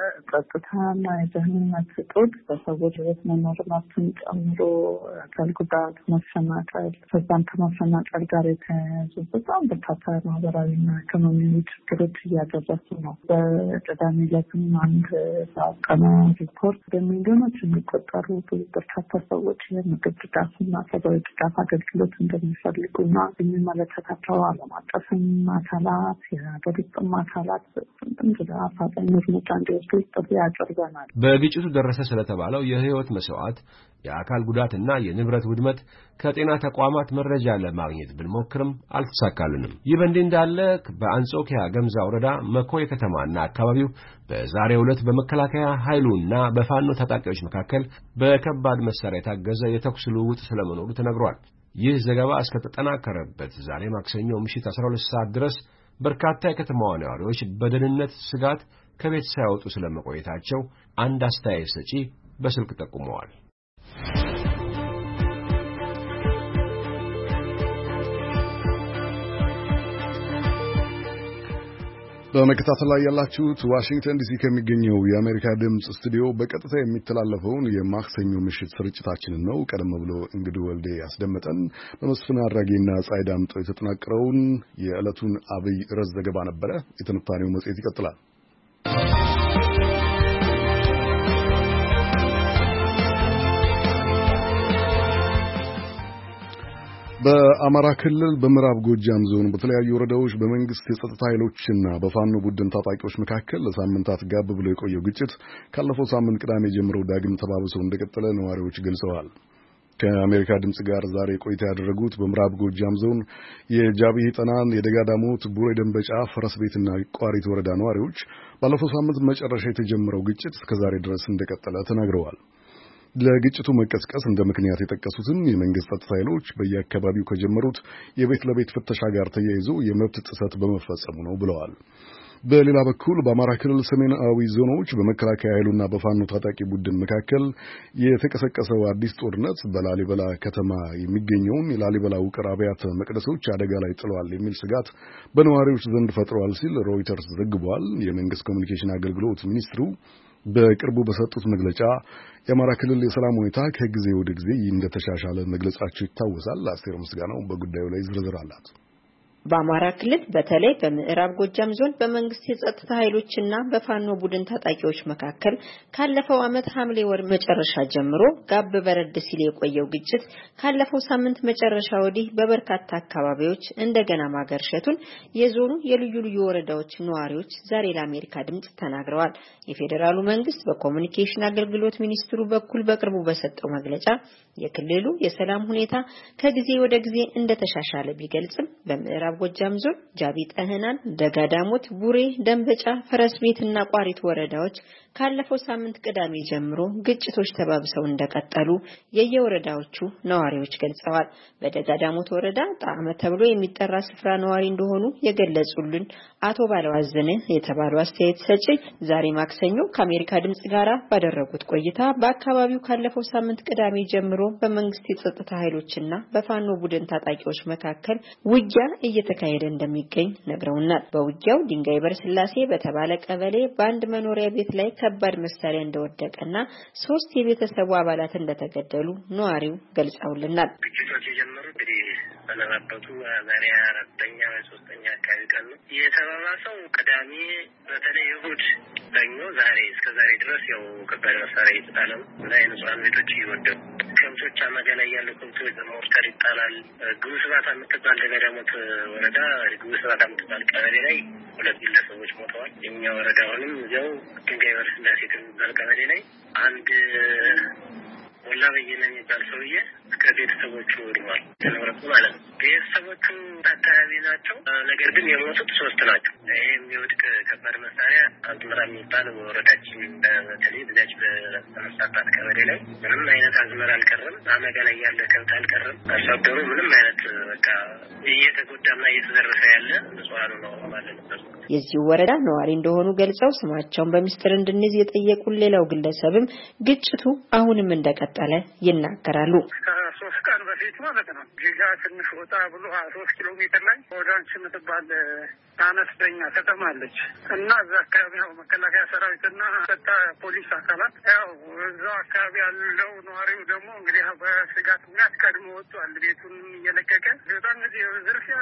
የጸጥታና የደህንነት እጦት በሰዎች ሕይወት መኖር መብትን ጨምሮ አካል ጉዳት መፈናቀል ከዛም ከመፈናቀል ጋር የተያያዙ በጣም በርካታ ማህበራዊና ኢኮኖሚያዊ ችግሮች እያደረሱ ነው በቅዳሜ ዕለትም አንድ ባቀና ሪፖርት በሚሊዮኖች የሚቆጠሩ በርካታ ሰዎች የምግብ ድጋፍና ሰብአዊ ድጋፍ አገልግሎት እንደሚፈልጉና የሚመለከታቸው ዓለም አቀፍም አካላት የሀገር ውስጥም አካላት አፋጣኝ እርምጃ እንዲወስዱ ጥሪ ያቀርበናል። በግጭቱ ደረሰ ስለተባለው የህይወት መስዋዕት የአካል ጉዳትና የንብረት ውድመት ከጤና ተቋማት መረጃ ለማግኘት ብንሞክርም አልተሳካልንም። ይህ በእንዲህ እንዳለ በአንጾኪያ ገምዛ ወረዳ መኮይ ከተማና አካባቢው በዛሬው ዕለት በመከላከያ ኃይሉና በፋኖ ታጣቂዎች መካከል በከባድ መሳሪያ የታገዘ የተኩስ ልውውጥ ስለመኖሩ ተነግሯል። ይህ ዘገባ እስከተጠናከረበት ዛሬ ማክሰኞ ምሽት 12 ሰዓት ድረስ በርካታ የከተማዋ ነዋሪዎች በደህንነት ስጋት ከቤት ሳይወጡ ስለመቆየታቸው አንድ አስተያየት ሰጪ በስልክ ጠቁመዋል። በመከታተል ላይ ያላችሁት ዋሽንግተን ዲሲ ከሚገኘው የአሜሪካ ድምጽ ስቱዲዮ በቀጥታ የሚተላለፈውን የማክሰኞ ምሽት ስርጭታችንን ነው። ቀደም ብሎ እንግዲህ ወልዴ ያስደመጠን በመስፍን አድራጊና ፀሐይ ዳምጦ የተጠናቀረውን የዕለቱን አብይ ርዕስ ዘገባ ነበረ። የትንታኔው መጽሔት ይቀጥላል። በአማራ ክልል በምዕራብ ጎጃም ዞን በተለያዩ ወረዳዎች በመንግስት የጸጥታ ኃይሎችና በፋኖ ቡድን ታጣቂዎች መካከል ለሳምንታት ጋብ ብሎ የቆየው ግጭት ካለፈው ሳምንት ቅዳሜ ጀምሮ ዳግም ተባብሶ እንደቀጠለ ነዋሪዎች ገልጸዋል። ከአሜሪካ ድምጽ ጋር ዛሬ ቆይታ ያደረጉት በምዕራብ ጎጃም ዞን የጃቢ ጠናን የደጋዳሞት ቡሬ ደንበጫ ፈረስ ቤትና ቋሪት ወረዳ ነዋሪዎች ባለፈው ሳምንት መጨረሻ የተጀመረው ግጭት እስከዛሬ ድረስ እንደቀጠለ ተናግረዋል። ለግጭቱ መቀስቀስ እንደ ምክንያት የጠቀሱትን የመንግስት ጸጥታ ኃይሎች በየአካባቢው ከጀመሩት የቤት ለቤት ፍተሻ ጋር ተያይዞ የመብት ጥሰት በመፈጸሙ ነው ብለዋል። በሌላ በኩል በአማራ ክልል ሰሜናዊ ዞኖች በመከላከያ ኃይሉና በፋኖ ታጣቂ ቡድን መካከል የተቀሰቀሰው አዲስ ጦርነት በላሊበላ ከተማ የሚገኘውን የላሊበላ ውቅር አብያተ መቅደሶች አደጋ ላይ ጥለዋል የሚል ስጋት በነዋሪዎች ዘንድ ፈጥሯል ሲል ሮይተርስ ዘግቧል። የመንግስት ኮሚኒኬሽን አገልግሎት ሚኒስትሩ በቅርቡ በሰጡት መግለጫ የአማራ ክልል የሰላም ሁኔታ ከጊዜ ወደ ጊዜ እንደተሻሻለ መግለጻቸው ይታወሳል። አስቴር ምስጋናው በጉዳዩ ላይ ዝርዝር አላት። በአማራ ክልል በተለይ በምዕራብ ጎጃም ዞን በመንግስት የጸጥታ ኃይሎችና በፋኖ ቡድን ታጣቂዎች መካከል ካለፈው ዓመት ሐምሌ ወር መጨረሻ ጀምሮ ጋብ በረድ ሲል የቆየው ግጭት ካለፈው ሳምንት መጨረሻ ወዲህ በበርካታ አካባቢዎች እንደገና ማገርሸቱን የዞኑ የልዩ ልዩ ወረዳዎች ነዋሪዎች ዛሬ ለአሜሪካ ድምጽ ተናግረዋል። የፌዴራሉ መንግስት በኮሙኒኬሽን አገልግሎት ሚኒስትሩ በኩል በቅርቡ በሰጠው መግለጫ የክልሉ የሰላም ሁኔታ ከጊዜ ወደ ጊዜ እንደተሻሻለ ቢገልጽም በምዕራብ ጎጃም ዞን ጃቢ ጠህናን፣ ደጋዳሞት፣ ቡሬ፣ ደንበጫ፣ ፈረስ ቤትና ቋሪት ወረዳዎች ካለፈው ሳምንት ቅዳሜ ጀምሮ ግጭቶች ተባብሰው እንደቀጠሉ የየወረዳዎቹ ነዋሪዎች ገልጸዋል። በደጋዳሞት ወረዳ ጣዕመ ተብሎ የሚጠራ ስፍራ ነዋሪ እንደሆኑ የገለጹልን አቶ ባለዋዘነ የተባሉ አስተያየት ሰጪ ዛሬ ማክሰኞ ከአሜሪካ ድምጽ ጋር ባደረጉት ቆይታ በአካባቢው ካለፈው ሳምንት ቅዳሜ ጀምሮ በመንግስት የጸጥታ ኃይሎችና በፋኖ ቡድን ታጣቂዎች መካከል ውጊያ እየተካሄደ እንደሚገኝ ነግረውናል። በውጊያው ድንጋይ በርስላሴ በተባለ ቀበሌ በአንድ መኖሪያ ቤት ላይ ከባድ መሳሪያ እንደወደቀና 3 የቤተሰቡ አባላት እንደተገደሉ ነዋሪው ገልጸውልናል። ግጭቶች የጀመሩት እንግዲህ በነበቱ ዛሬ 4ኛ ወይ 3ኛ አካባቢ ቀን ነው የተባባሰው። ቅዳሜ በተለይ እሑድ ደግሞ ዛሬ እስከ ዛሬ ድረስ ያው ከባድ መሳሪያ እየተጣለ ነው እና የንጹሃን ቤቶች እየወደቁ ከብቶች አማጋ ላይ ያለው ከብቶች በሞርተር ይጣላል። ግብስባታ የምትባል ደጋዳሞት ወረዳ ግብስባታ የምትባል ቀበሌ ላይ 2 ግለሰቦች ሞተዋል። የኛ ወረዳ አሁንም እዚያው ድንጋይ በርስላሴ የሚባል ቀበሌ ላይ አንድ ወላ በየነ የሚባል ሰውዬ ከቤተሰቦቹ ወድሟል። ተነረቁ ማለት ነው። ቤተሰቦቹ አካባቢ ናቸው። ነገር ግን የሞቱት 3 ናቸው። ይሄ የሚወድቅ ከባድ መሳሪያ አዝመራ የሚባል ወረዳችን በተለይ በዛች በመሳታት ቀበሌ ላይ ምንም አይነት አዝመራ አልቀረም። አመጋ ላይ ያለ ከብት አልቀረም። አርሶ አደሩ ምንም አይነት በቃ እየተጎዳና እየተዘረፈ ያለ ንጹሃኑ ነው ማለት ነው። የዚህ ወረዳ ነዋሪ እንደሆኑ ገልጸው ስማቸውን በሚስጥር እንድንይዝ የጠየቁን ሌላው ግለሰብም ግጭቱ አሁንም እንደቀጠለ ይናገራሉ። 3 ቀን በፊት ማለት ነው ጂጋ ትንሽ ወጣ ብሎ 3 ኪሎ ሜትር ላይ ወዳንች የምትባል አነስተኛ ከተማ አለች እና እዛ አካባቢ ነው መከላከያ ሰራዊትና ጸጥታ ፖሊስ አካላት ያው እዛው አካባቢ ያለው ነዋሪው ደግሞ እንግዲህ በስጋት ምክንያት ቀድሞ ወጥቷል። ቤቱን እየለቀቀ በጣም እዚህ ዝርፊያ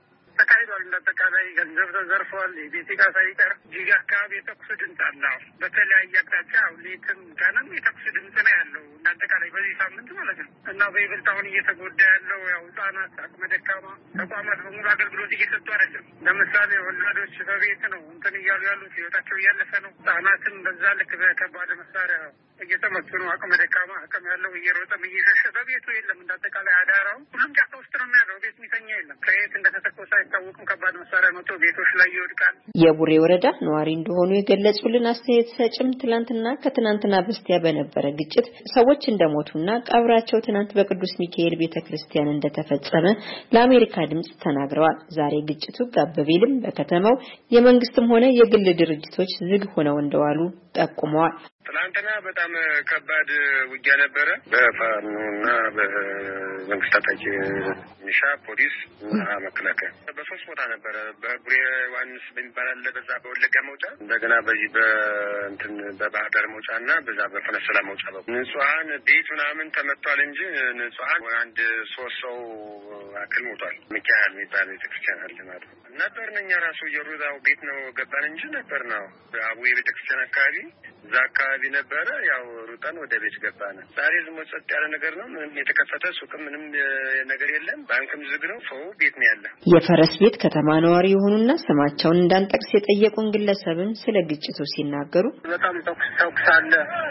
ተካሂዷል። እንዳጠቃላይ ገንዘብ ተዘርፏል። የቤት ዕቃ ሳይቀር ጂጋ አካባቢ የተኩስ ድምፅ አለ። በተለያየ አቅጣጫ ሌትም ቀንም የተኩስ ድምፅ ነው ያለው እንዳጠቃላይ በዚህ ሳምንት ማለት ነው እና በይበልጥ አሁን እየተጎዳ ያለው ያው ህጻናት፣ አቅመ ደካማ ተቋማት በሙሉ አገልግሎት እየሰጡ አይደለም። ለምሳሌ ወላዶች በቤት ነው እንትን እያሉ ያሉት ህይወታቸው እያለፈ ነው። ህጻናትም በዛ ልክ በከባድ መሳሪያ እየተመቱ ነው። አቅመ ደካማ አቅም ያለው እየሮጠም እየሸሸ በቤቱ የለም። እንዳጠቃላይ አዳራው ሁሉም ጫካ ውስጥ ነው ያለው። ቤት የሚተኛ የለም። ከየት እንደተተኮሰ አይታወቅም። ከባድ መሳሪያ መጥቶ ቤቶች ላይ ይወድቃል። የቡሬ ወረዳ ነዋሪ እንደሆኑ የገለጹልን አስተያየት ሰጭም ትላንትና ከትናንትና በስቲያ በነበረ ግጭት ሰዎች እንደሞቱና ቀብራቸው ትናንት በቅዱስ ሚካኤል ቤተክርስቲያን እንደተፈጸመ ለአሜሪካ ድምጽ ተናግረዋል። ዛሬ ግጭቱ ጋብ ቢልም በከተማው የመንግስትም ሆነ የግል ድርጅቶች ዝግ ሆነው እንደዋሉ ጠቁመዋል። ትናንትና በጣም ከባድ ውጊያ ነበረ። በፋኖና በመንግስት ታጣቂ ሚሊሻ፣ ፖሊስ እና መከላከያ በ3 ቦታ ነበረ። በቡሬ ዋንስ በሚባል አለ በዛ በወለጋ መውጫ፣ እንደገና በዚህ በእንትን በባህር ዳር መውጫና በዛ በፈነሰላ መውጫ ንጹሃን ቤት ምናምን ተመቷል እንጂ ንጹሃን አንድ 3 ሰው አክል ሞቷል። ሚካኤል የሚባል ቤተክርስቲያን አለ ማለት ነው። ነበርነኛ ራሱ የሩዛው ቤት ነው ገባን እንጂ ነበር ነው አቡዬ ቤተክርስቲያን አካባቢ እዛ አካባቢ ነበረ። ያው ሩጠን ወደ ቤት ገባን። ዛሬ ዝም ጸጥ ያለ ነገር ነው። ምንም የተከፈተ ሱቅም ምንም ነገር የለም። ባንክም ዝግ ነው። ሰው ቤት ነው ያለ። የፈረስ ቤት ከተማ ነዋሪ የሆኑና ስማቸውን እንዳንጠቅስ የጠየቁን ግለሰብም ስለ ግጭቱ ሲናገሩ በጣም ተኩስ አለ።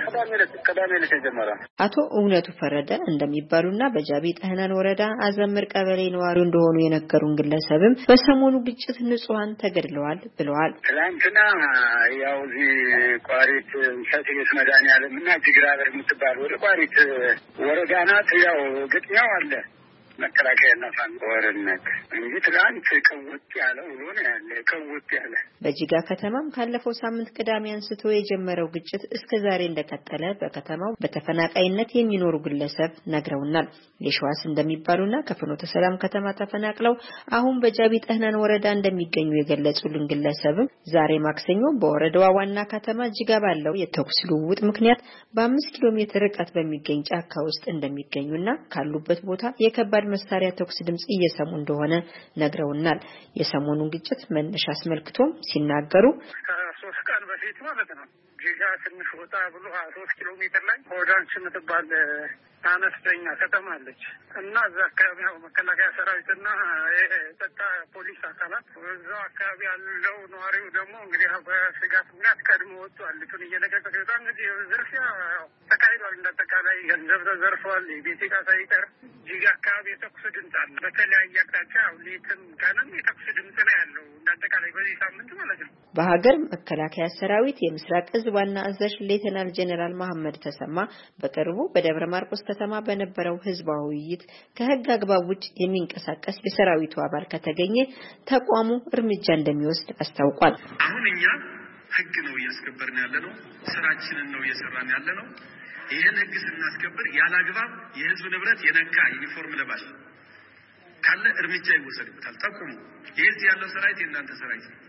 ቀዳሜ ዕለት የጀመረ አቶ እውነቱ ፈረደ እንደሚባሉና በጃቢ ጠህናን ወረዳ አዘምር ቀበሌ ነዋሪ እንደሆኑ የነገሩን ግለሰብም በሰሞኑ ግጭት ንጹሃን ተገድለዋል ብለዋል። ትናንትና ያው እዚህ ቋሪት ሸቴስ መድኃኒዓለም እና ጅግራበር የምትባል ወደ ቋሪት ወረዳ ናት። ያው ግጥሚያው አለ መከላከያና ፋኖ ወረነት እንጂ ትላንት ቀውጥ ያለ ውሎ ነው ያለ። ቀውጥ ያለ በጂጋ ከተማም ካለፈው ሳምንት ቅዳሜ አንስቶ የጀመረው ግጭት እስከ ዛሬ እንደቀጠለ በከተማው በተፈናቃይነት የሚኖሩ ግለሰብ ነግረውናል። የሸዋስ እንደሚባሉና ከፍኖተ ሰላም ከተማ ተፈናቅለው አሁን በጃቢ ጠህናን ወረዳ እንደሚገኙ የገለጹልን ግለሰብም ዛሬ ማክሰኞ በወረዳዋ ዋና ከተማ ጂጋ ባለው የተኩስ ልውውጥ ምክንያት በ5 ኪሎ ሜትር ርቀት በሚገኝ ጫካ ውስጥ እንደሚገኙና ካሉበት ቦታ የከባድ መሳሪያ ተኩስ ድምጽ እየሰሙ እንደሆነ ነግረውናል። የሰሞኑን ግጭት መነሻ አስመልክቶም ሲናገሩ 3 ቀን በፊት ማለት ነው ጂጋ ትንሽ ወጣ ብሎ 3 ኪሎ ሜትር ላይ ወዳንች የምትባል አነስተኛ ከተማ አለች እና እዛ አካባቢ ነው መከላከያ ሰራዊትና የጸጥታ ፖሊስ አካላት እዛው አካባቢ ያለው ነዋሪው ደግሞ እንግዲህ በስጋት ምክንያት ቀድሞ ወጥቷል። ልቱን እየለቀቀ በጣም እንግዲህ ዝርፊያ ተካሂዷል። እንዳጠቃላይ ገንዘብ ተዘርፏል። የቤት ዕቃ ሳይቀር ጂጋ አካባቢ የተኩስ ድምፅ አለ። በተለያየ አቅጣጫ ሌትም ቀንም የተኩስ ድምፅ ነው ያለው እንዳጠቃላይ በዚህ ሳምንት ማለት ነው። በሀገር መከላከያ ሰራዊት የምስራቅ እዝ ዋና አዛዥ ሌተናል ጄኔራል መሐመድ ተሰማ በቅርቡ በደብረ ማርቆስ ከተማ በነበረው ህዝባዊ ውይይት ከህግ አግባብ ውጭ የሚንቀሳቀስ የሰራዊቱ አባል ከተገኘ ተቋሙ እርምጃ እንደሚወስድ አስታውቋል። አሁን እኛ ህግ ነው እያስከበርን ያለነው፣ ስራችንን ነው እየሰራን ያለነው። ይሄን ህግ ስናስከብር ያለ አግባብ የህዝብ ንብረት የነካ ዩኒፎርም ለባሽ ካለ እርምጃ ይወሰድበታል። ጠቁሙ። ይሄስ ያለው ሰራዊት የእናንተ ሰራዊት ነው።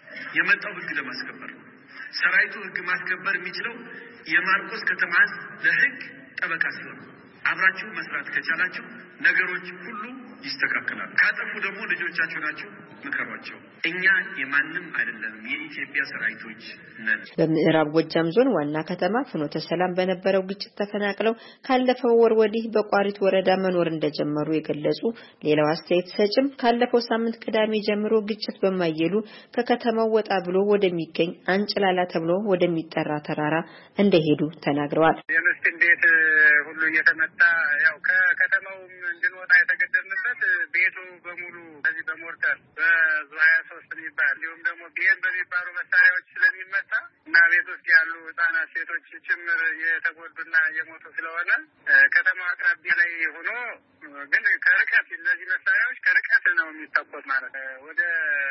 የመጣው ህግ ለማስከበር ነው። ሰራዊቱ ህግ ማስከበር የሚችለው የማርቆስ ከተማ ለህግ ጠበቃ ሲሆን አብራችሁ መስራት ከቻላችሁ ነገሮች ሁሉ ይስተካከላሉ። ካጠፉ ደግሞ ልጆቻችሁ ናችሁ፣ ምከሯቸው። እኛ የማንም አይደለንም፣ የኢትዮጵያ ሰራዊቶች ነን። በምዕራብ ጎጃም ዞን ዋና ከተማ ፍኖተ ሰላም በነበረው ግጭት ተፈናቅለው ካለፈው ወር ወዲህ በቋሪት ወረዳ መኖር እንደጀመሩ የገለጹ ሌላው አስተያየት ሰጭም ካለፈው ሳምንት ቅዳሜ ጀምሮ ግጭት በማየሉ ከከተማው ወጣ ብሎ ወደሚገኝ አንጭላላ ተብሎ ወደሚጠራ ተራራ እንደሄዱ ተናግረዋል። የመስኪን ቤት ሁሉ እየተመታ ያው ከከተማውም እንድንወጣ የተገደድንበት ቤቱ በሙሉ በዚህ በሞርተር በዙ 23 የሚባል እንዲሁም ደግሞ ቢኤም በሚባሉ መሳሪያዎች ስለሚመታ እና ቤት ውስጥ ያሉ ህጻናት፣ ሴቶች ጭምር የተጎዱና የሞቱ ስለሆነ ከተማው አቅራቢያ ላይ ሆኖ ግን ከርቀት እነዚህ መሳሪያዎች ከርቀት ነው የሚተኮስ ማለት ወደ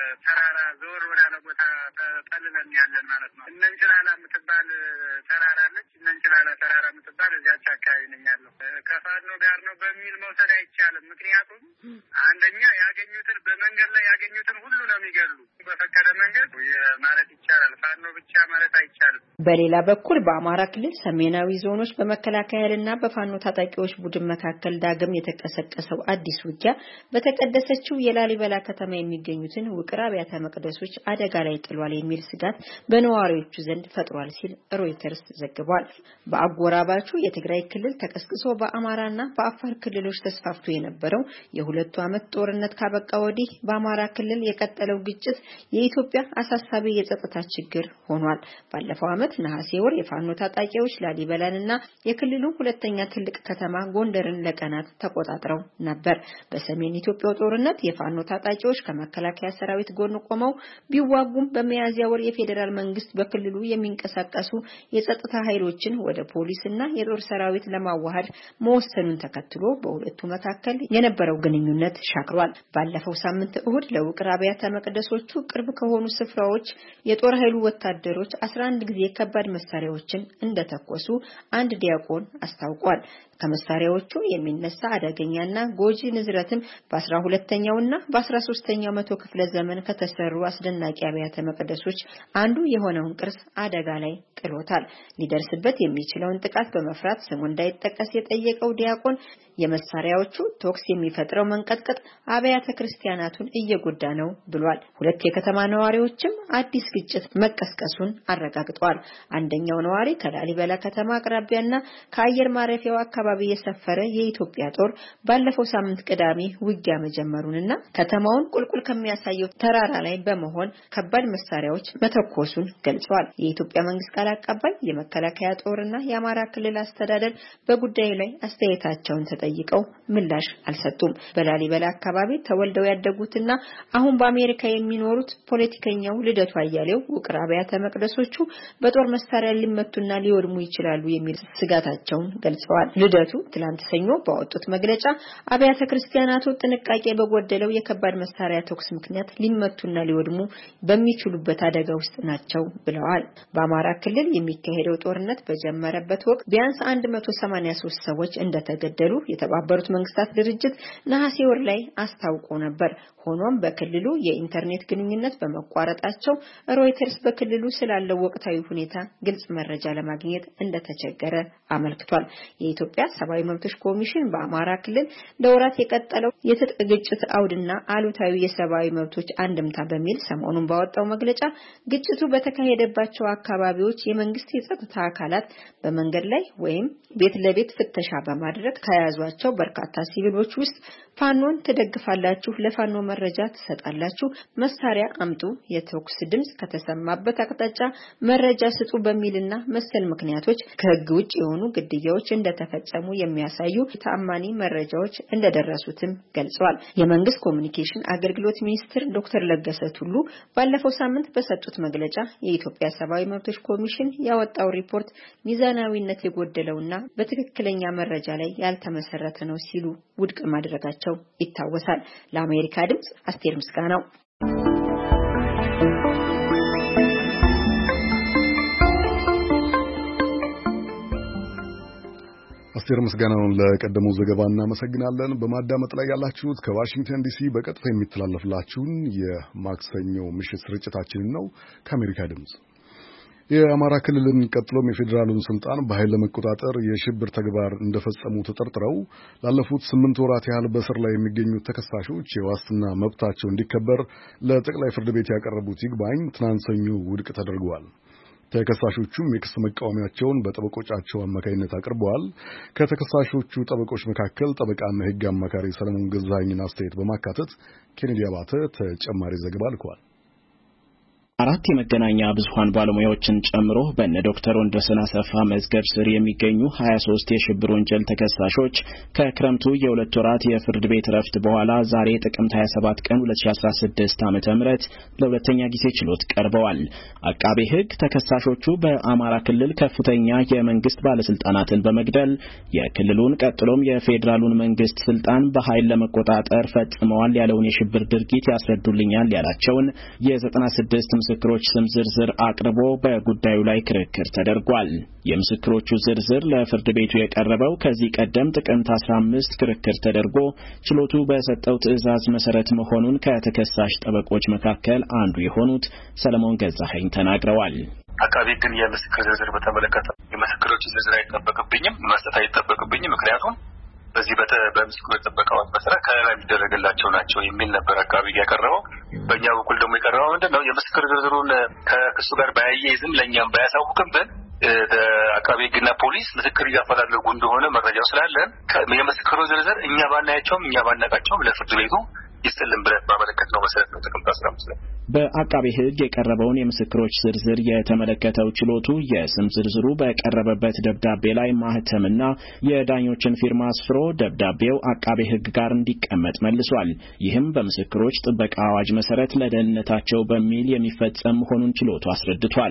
ተራራ ዞር ወዳለ ቦታ ተጠልለን ያለን ማለት ነው። እነንችላላ የምትባል ተራራ አለች። እነንችላላ ተራራ የምትባል እዚያች አካባቢ ነኝ ያለው። ከፋኖ ጋር ነው በሚል መውሰድ አይቻልም። ምክንያቱም አንደኛ ያገኙትን በመንገድ ላይ ያገኙትን ሁሉ ነው የሚገሉ። በፈቀደ መንገድ ማለት ይቻላል። ፋኖ ብቻ ማለት አይቻልም። በሌላ በኩል በአማራ ክልል ሰሜናዊ ዞኖች በመከላከያ ኃይልና በፋኖ ታጣቂዎች ቡድን መካከል ዳግም የተቀሰቀሰው አዲስ ውጊያ በተቀደሰችው የላሊበላ ከተማ የሚገኙትን ውቅር አብያተ መቅደሶች አደጋ ላይ ጥሏል የሚል ስጋት በነዋሪዎቹ ዘንድ ፈጥሯል ሲል ሮይተርስ ዘግቧል። በአጎራባቹ የትግራይ ክልል ተቀስቅሶ በአማራና በአፋር ክልሎች ተስፋፍቶ የነበረው የሁለቱ ዓመት ጦርነት ካበቃ ወዲህ በአማራ ክልል የቀጠለው ግጭት የኢትዮጵያ አሳሳቢ የጸጥታ ችግር ሆኗል። ባለፈው ዓመት ነሐሴ ወር የፋኖ ታጣቂዎች ላሊበላንና የክልሉ ሁለተኛ ትልቅ ከተማ ጎንደርን ለቀናት ተቆጣጥረው ነበር። በሰሜን ኢትዮጵያ ጦርነት የፋኖ ታጣቂዎች ከመከላከያ ሰራዊት ጎን ቆመው ቢዋጉም በሚያዝያ ወር የፌዴራል መንግስት በክልሉ የሚንቀሳቀሱ የጸጥታ ኃይሎችን ወደ ፖሊስና የጦር ሰራዊት ለማዋሃድ መወሰኑን ተከትሎ በሁለቱ መካከል የነበረው ግንኙነት ሻክሯል። ባለፈው ሳምንት እሁድ ለውቅር አብያተ መቅደሶቹ ቅርብ ከሆኑ ስፍራዎች የጦር ኃይሉ ወታደሮች 11 ጊዜ ከባድ መሳሪያዎችን እንደተኮሱ አንድ ዲያቆን አስታውቋል። ከመሳሪያዎቹ የሚነሳ አደገኛና ጎጂ ንዝረትም በ12ኛውና በ13ኛው መቶ ክፍለ ዘመን ከተሰሩ አስደናቂ አብያተ መቅደሶች አንዱ የሆነውን ቅርስ አደጋ ላይ ጥሎታል። ሊደርስበት የሚችለውን ጥቃት በመፍራት ስሙ እንዳይጠቀስ የጠየቀው ዲያቆን የመሳሪያዎቹ ቶክስ የሚፈጥረው መንቀጥቀጥ አብያተ ክርስቲያናቱን እየጎዳ ነው ብሏል። ሁለት የከተማ ነዋሪዎችም አዲስ ግጭት መቀስቀሱን አረጋግጠዋል። አንደኛው ነዋሪ ከላሊበላ ከተማ አቅራቢያና ከአየር ማረፊያው አካባቢ የሰፈረ የኢትዮጵያ ጦር ባለፈው ሳምንት ቅዳሜ ውጊያ መጀመሩንና ከተማውን ቁልቁል ከሚያሳየው ተራራ ላይ በመሆን ከባድ መሳሪያዎች መተኮሱን ገልጸዋል። የኢትዮጵያ መንግስት ቃል አቀባይ የመከላከያ ጦርና የአማራ ክልል አስተዳደር በጉዳዩ ላይ አስተያየታቸውን ተጠይቀው ምላሽ አልሰጡም። በላሊበላ አካባቢ ተወልደው ያደጉትና አሁን በአሜሪካ የሚኖሩት ፖለቲከኛው ልደቱ አያሌው ውቅር አብያተ መቅደሶቹ በጦር መሳሪያ ሊመቱና ሊወድሙ ይችላሉ የሚል ስጋታቸውን ገልጸዋል። ልደቱ ትላንት ሰኞ ባወጡት መግለጫ አብያተ ክርስቲያናቱ ጥንቃቄ በጎደለው የከባድ መሳሪያ ተኩስ ምክንያት ሊመቱና ሊወድሙ በሚችሉበት አደጋ ውስጥ ናቸው ብለዋል። በአማራ ክልል የሚካሄደው ጦርነት በጀመረበት ወቅት ቢያንስ 183 ሰዎች እንደተገደሉ የተባበሩት መንግስታት ድርጅት ነሐሴ ወር ላይ አስታውቆ ነበር። ሆኖም በክልሉ የኢንተርኔት ግንኙነት በመቋረጣቸው ሮይተርስ በክልሉ ስላለው ወቅታዊ ሁኔታ ግልጽ መረጃ ለማግኘት እንደተቸገረ አመልክቷል። የኢትዮጵያ ሰብአዊ መብቶች ኮሚሽን በአማራ ክልል ለወራት የቀጠለው የትጥቅ ግጭት አውድና አሉታዊ የሰብአዊ መብቶች አንድምታ በሚል ሰሞኑን ባወጣው መግለጫ ግጭቱ በተካሄደባቸው አካባቢዎች የመንግስት የጸጥታ አካላት በመንገድ ላይ ወይም ቤት ለቤት ፍተሻ በማድረግ ከያዟቸው በርካታ ሲቪሎች ውስጥ ፋኖን ትደግፋላችሁ፣ ለፋኖ መረጃ ትሰጣላችሁ፣ መሳሪያ አምጡ፣ የተኩስ ድምጽ ከተሰማበት አቅጣጫ መረጃ ስጡ በሚልና መሰል ምክንያቶች ከህግ ውጭ የሆኑ ግድያዎች እንደተፈጸሙ የሚያሳዩ ተአማኒ መረጃዎች እንደደረሱትም ገልጸዋል። የመንግስት ኮሚኒኬሽን አገልግሎት ሚኒስትር ዶክተር ለገሰ ቱሉ ባለፈው ሳምንት በሰጡት መግለጫ የኢትዮጵያ ሰብአዊ መብቶች ኮሚሽን ያወጣው ሪፖርት ሚዛናዊነት የጎደለውና በትክክለኛ መረጃ ላይ ያልተመሰረተ ነው ሲሉ ውድቅ ማድረጋቸው ይታወሳል። ለአሜሪካ ድምጽ አስቴር ምስጋናው። አስቴር ምስጋናውን ለቀደመው ዘገባ እናመሰግናለን። በማዳመጥ ላይ ያላችሁት ከዋሽንግተን ዲሲ በቀጥታ የሚተላለፍላችሁን የማክሰኞ ምሽት ስርጭታችንን ነው ከአሜሪካ ድምጽ። የአማራ ክልልን ቀጥሎም የፌዴራሉን ስልጣን በኃይል ለመቆጣጠር የሽብር ተግባር እንደፈጸሙ ተጠርጥረው ላለፉት 8 ወራት ያህል በእስር ላይ የሚገኙት ተከሳሾች የዋስትና መብታቸው እንዲከበር ለጠቅላይ ፍርድ ቤት ያቀረቡት ይግባኝ ትናንት ሰኞ ውድቅ ተደርጓል። ተከሳሾቹም የክስ መቃወሚያቸውን በጠበቆቻቸው አማካኝነት አቅርበዋል። ከተከሳሾቹ ጠበቆች መካከል ጠበቃና የሕግ አማካሪ ሰለሞን ገዛኸኝን አስተያየት በማካተት ኬኔዲ አባተ ተጨማሪ ዘገባ ልኳል። አራት የመገናኛ ብዙሃን ባለሙያዎችን ጨምሮ በእነ ዶክተር ወንድወሰን አሰፋ መዝገብ ስር የሚገኙ 23 የሽብር ወንጀል ተከሳሾች ከክረምቱ የሁለት ወራት የፍርድ ቤት ረፍት በኋላ ዛሬ ጥቅምት 27 ቀን 2016 ዓ.ም ለሁለተኛ ጊዜ ችሎት ቀርበዋል። አቃቤ ሕግ ተከሳሾቹ በአማራ ክልል ከፍተኛ የመንግስት ባለስልጣናትን በመግደል የክልሉን ቀጥሎም የፌዴራሉን መንግስት ስልጣን በኃይል ለመቆጣጠር ፈጽመዋል ያለውን የሽብር ድርጊት ያስረዱልኛል ያላቸውን የ96 ምስክሮች ስም ዝርዝር አቅርቦ በጉዳዩ ላይ ክርክር ተደርጓል። የምስክሮቹ ዝርዝር ለፍርድ ቤቱ የቀረበው ከዚህ ቀደም ጥቅምት 15 ክርክር ተደርጎ ችሎቱ በሰጠው ትዕዛዝ መሰረት መሆኑን ከተከሳሽ ጠበቆች መካከል አንዱ የሆኑት ሰለሞን ገዛኸኝ ተናግረዋል። አቃቤ ግን የምስክር ዝርዝር በተመለከተ የምስክሮቹ ዝርዝር አይጠበቅብኝም መስጠት አይጠበቅብኝም ምክንያቱም በዚህ በምስክሮች ጥበቃው መሰረት ከላይ የሚደረግላቸው ናቸው የሚል ነበር አቃቤ ያቀረበው። በእኛ በኩል ደግሞ የቀረበው ምንድነው የምስክር ዝርዝሩን ከክሱ ጋር ባያይዝም ለኛም ባያሳውቅም አቃቤ ሕግና ፖሊስ ምስክር እያፈላለጉ እንደሆነ መረጃው ስላለን የምስክሩ ዝርዝር እኛ ባናያቸውም እኛ ባናቃቸውም ለፍርድ ቤቱ ይስጥልን ብለን ባመለከት ነው መሰረት ነው ጥቅምት 15 ላይ በአቃቤ ሕግ የቀረበውን የምስክሮች ዝርዝር የተመለከተው ችሎቱ የስም ዝርዝሩ በቀረበበት ደብዳቤ ላይ ማህተምና የዳኞችን ፊርማ አስፍሮ ደብዳቤው አቃቤ ሕግ ጋር እንዲቀመጥ መልሷል። ይህም በምስክሮች ጥበቃ አዋጅ መሰረት ለደህንነታቸው በሚል የሚፈጸም መሆኑን ችሎቱ አስረድቷል።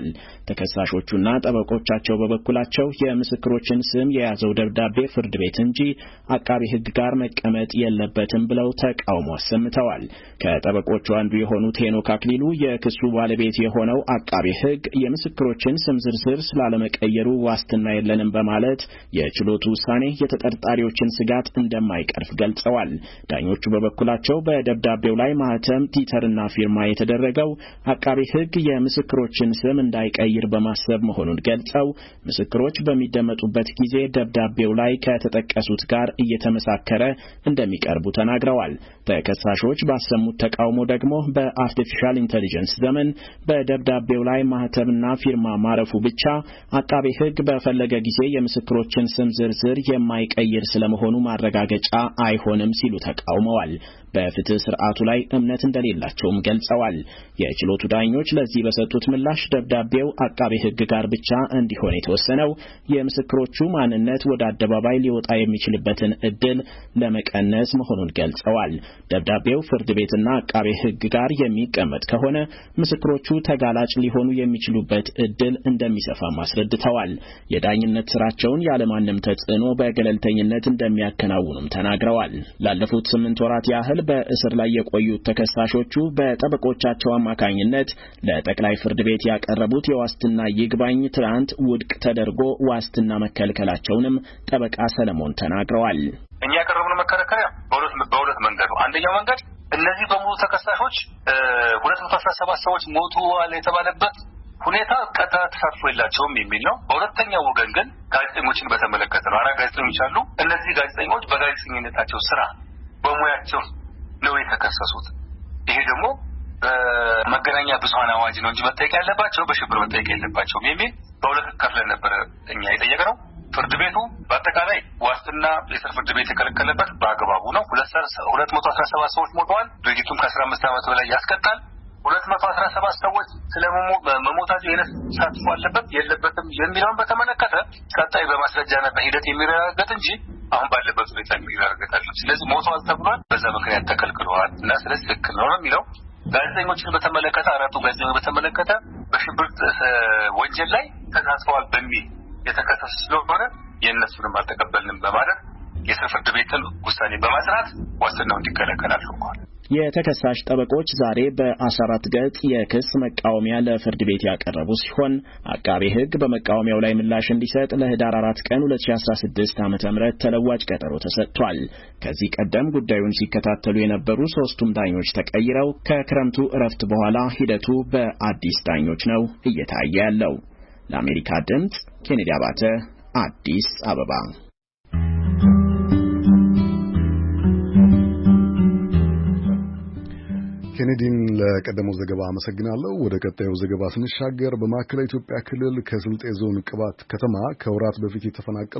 ተከሳሾቹና ጠበቆቻቸው በበኩላቸው የምስክሮችን ስም የያዘው ደብዳቤ ፍርድ ቤት እንጂ አቃቤ ሕግ ጋር መቀመጥ የለበትም ብለው ተቃውሞ አሰምተዋል። ከጠበቆቹ አንዱ የሆኑት ሄኖክ አክሊሉ የክሱ ባለቤት የሆነው አቃቤ ሕግ የምስክሮችን ስም ዝርዝር ስላለመቀየሩ ዋስትና የለንም በማለት የችሎቱ ውሳኔ የተጠርጣሪዎችን ስጋት እንደማይቀርፍ ገልጸዋል። ዳኞቹ በበኩላቸው በደብዳቤው ላይ ማህተም ቲተርና ፊርማ የተደረገው አቃቤ ሕግ የምስክሮችን ስም እንዳይቀይር በማሰብ መሆኑን ገልጸው ምስክሮች በሚደመጡበት ጊዜ ደብዳቤው ላይ ከተጠቀሱት ጋር እየተመሳከረ እንደሚቀርቡ ተናግረዋል። ተከሳሾች ባሰሙት ተቃውሞ ደግሞ በአርቲፊሻል ኢንተለጀንስ ዘመን በደብዳቤው ላይ ማህተምና ፊርማ ማረፉ ብቻ አቃቤ ሕግ በፈለገ ጊዜ የምስክሮችን ስም ዝርዝር የማይቀይር ስለመሆኑ ማረጋገጫ አይሆንም ሲሉ ተቃውመዋል። በፍትህ ስርዓቱ ላይ እምነት እንደሌላቸውም ገልጸዋል። የችሎቱ ዳኞች ለዚህ በሰጡት ምላሽ ደብዳቤው አቃቤ ሕግ ጋር ብቻ እንዲሆን የተወሰነው የምስክሮቹ ማንነት ወደ አደባባይ ሊወጣ የሚችልበትን እድል ለመቀነስ መሆኑን ገልጸዋል። ደብዳቤው ፍርድ ቤትና አቃቤ ሕግ ጋር የሚቀመጥ ከሆነ ምስክሮቹ ተጋላጭ ሊሆኑ የሚችሉበት እድል እንደሚሰፋም አስረድተዋል። የዳኝነት ስራቸውን ያለማንም ተጽዕኖ በገለልተኝነት እንደሚያከናውኑም ተናግረዋል። ላለፉት 8 ወራት ያህል በእስር ላይ የቆዩት ተከሳሾቹ በጠበቆቻቸው አማካኝነት ለጠቅላይ ፍርድ ቤት ያቀረቡት የዋስትና ይግባኝ ትናንት ውድቅ ተደርጎ ዋስትና መከልከላቸውንም ጠበቃ ሰለሞን ተናግረዋል። እኛ ያቀረብነው መከራከሪያ በሁለት መንገድ ነው። አንደኛው መንገድ እነዚህ በሙሉ ተከሳሾች 217 ሰዎች ሞተዋል የተባለበት ሁኔታ ቀጥታ ተሳትፎ የላቸውም የሚል ነው። በሁለተኛው ወገን ግን ጋዜጠኞችን በተመለከተ ነው። አራት ጋዜጠኞች አሉ። እነዚህ ጋዜጠኞች በጋዜጠኝነታቸው ስራ በሙያቸው ነው የተከሰሱት። ይሄ ደግሞ በመገናኛ ብዙሃን አዋጅ ነው እንጂ መጠየቅ ያለባቸው በሽብር መጠየቅ የለባቸውም የሚል በሁለት ከፍለን ነበር እኛ የጠየቅነው። ፍርድ ቤቱ በአጠቃላይ ዋስትና የስር ፍርድ ቤት የከለከለበት በአግባቡ ነው። 217 ሰዎች ሞተዋል። ድርጊቱም ከ15 ዓመት በላይ ያስቀጣል። 217 ሰዎች ስለመሞታቸው የነፍስ ተሳትፎ አለበት የለበትም የሚለውን በተመለከተ ቀጣይ በማስረጃና በሂደት የሚረጋገጥ እንጂ አሁን ባለበት ሁኔታ የሚረጋገጥ አይደለም። ስለዚህ ሞተዋል ተብሏል፣ በዛ ምክንያት ተከልክለዋል እና ስለዚህ ትክክል ነው የሚለው። ጋዜጠኞችን በተመለከተ አራቱ ጋዜጠኞች በተመለከተ በሽብር ወንጀል ላይ ተሳትፈዋል በሚል የተከሰሱ ስለሆነ የእነሱንም አልተቀበልንም በማለት የስር ፍርድ ቤትን ውሳኔ በማጽናት ዋስትናው እንዲከለከል አድርገዋል። የተከሳሽ ጠበቆች ዛሬ በ14 ገጽ የክስ መቃወሚያ ለፍርድ ቤት ያቀረቡ ሲሆን አቃቤ ሕግ በመቃወሚያው ላይ ምላሽ እንዲሰጥ ለህዳር 4 ቀን 2016 ዓ.ም ተለዋጭ ቀጠሮ ተሰጥቷል። ከዚህ ቀደም ጉዳዩን ሲከታተሉ የነበሩ 3ቱም ዳኞች ተቀይረው ከክረምቱ እረፍት በኋላ ሂደቱ በአዲስ ዳኞች ነው እየታየ ያለው። ለአሜሪካ ድምጽ ኬኔዲ አባተ አዲስ አበባ። ኬኔዲን ለቀደመው ዘገባ አመሰግናለሁ። ወደ ቀጣዩ ዘገባ ስንሻገር በማዕከላዊ ኢትዮጵያ ክልል ከስልጤ ዞን ቅባት ከተማ ከወራት በፊት የተፈናቀሉ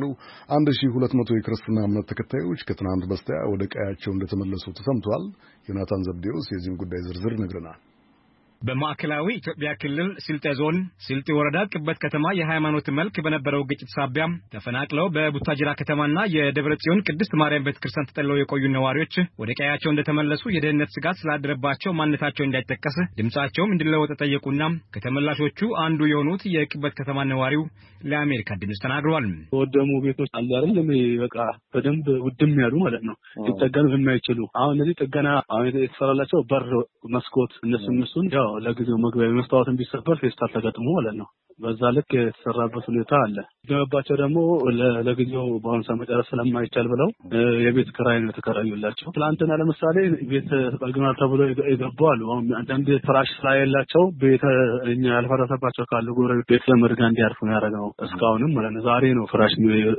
1200 የክርስትና እምነት ተከታዮች ከትናንት በስቲያ ወደ ቀያቸው እንደተመለሱ ተሰምቷል። ዮናታን ዘብዴዎስ የዚህን ጉዳይ ዝርዝር ይነግረናል። በማዕከላዊ ኢትዮጵያ ክልል ስልጤ ዞን ስልጤ ወረዳ ቅበት ከተማ የሃይማኖት መልክ በነበረው ግጭት ሳቢያ ተፈናቅለው በቡታጅራ ከተማና የደብረ ጽዮን ቅድስት ማርያም ቤተክርስቲያን ተጠልለው የቆዩ ነዋሪዎች ወደ ቀያቸው እንደተመለሱ የደህንነት ስጋት ስላደረባቸው ማንነታቸው እንዳይጠቀስ ድምጻቸውም እንዲለወጥ ጠየቁና ከተመላሾቹ አንዱ የሆኑት የቅበት ከተማ ነዋሪው ለአሜሪካ ድምጽ ተናግረዋል። ወደሙ ቤቶች አሉ አይደል? በቃ በደንብ ውድም ያሉ ማለት ነው። ሊጠገኑ የማይችሉ አሁን እነዚህ ጥገና አሁን የተሰራላቸው በር መስኮት እነሱን ያው ለጊዜው መግቢያ መስታወትን ቢሰበር ፌስታል ተገጥሞ ማለት ነው። በዛ ልክ የተሰራበት ሁኔታ አለ። ገባቸው ደግሞ ለጊዜው በአሁን ሰዓት መጨረስ ስለማይቻል ብለው የቤት ኪራይ ነው የተከራዩላቸው። ትላንትና ለምሳሌ ቤት ተጠግኗል ተብሎ ይገባሉ። አሁን አንዳንድ ፍራሽ ስላየላቸው ቤት እኛ ያልፈረሰባቸው ካሉ ጎረቤት ቤት ለመርጋ እንዲያርፉ ነው ያደረገው። እስካሁንም ማለት ነው ዛሬ ነው ፍራሽ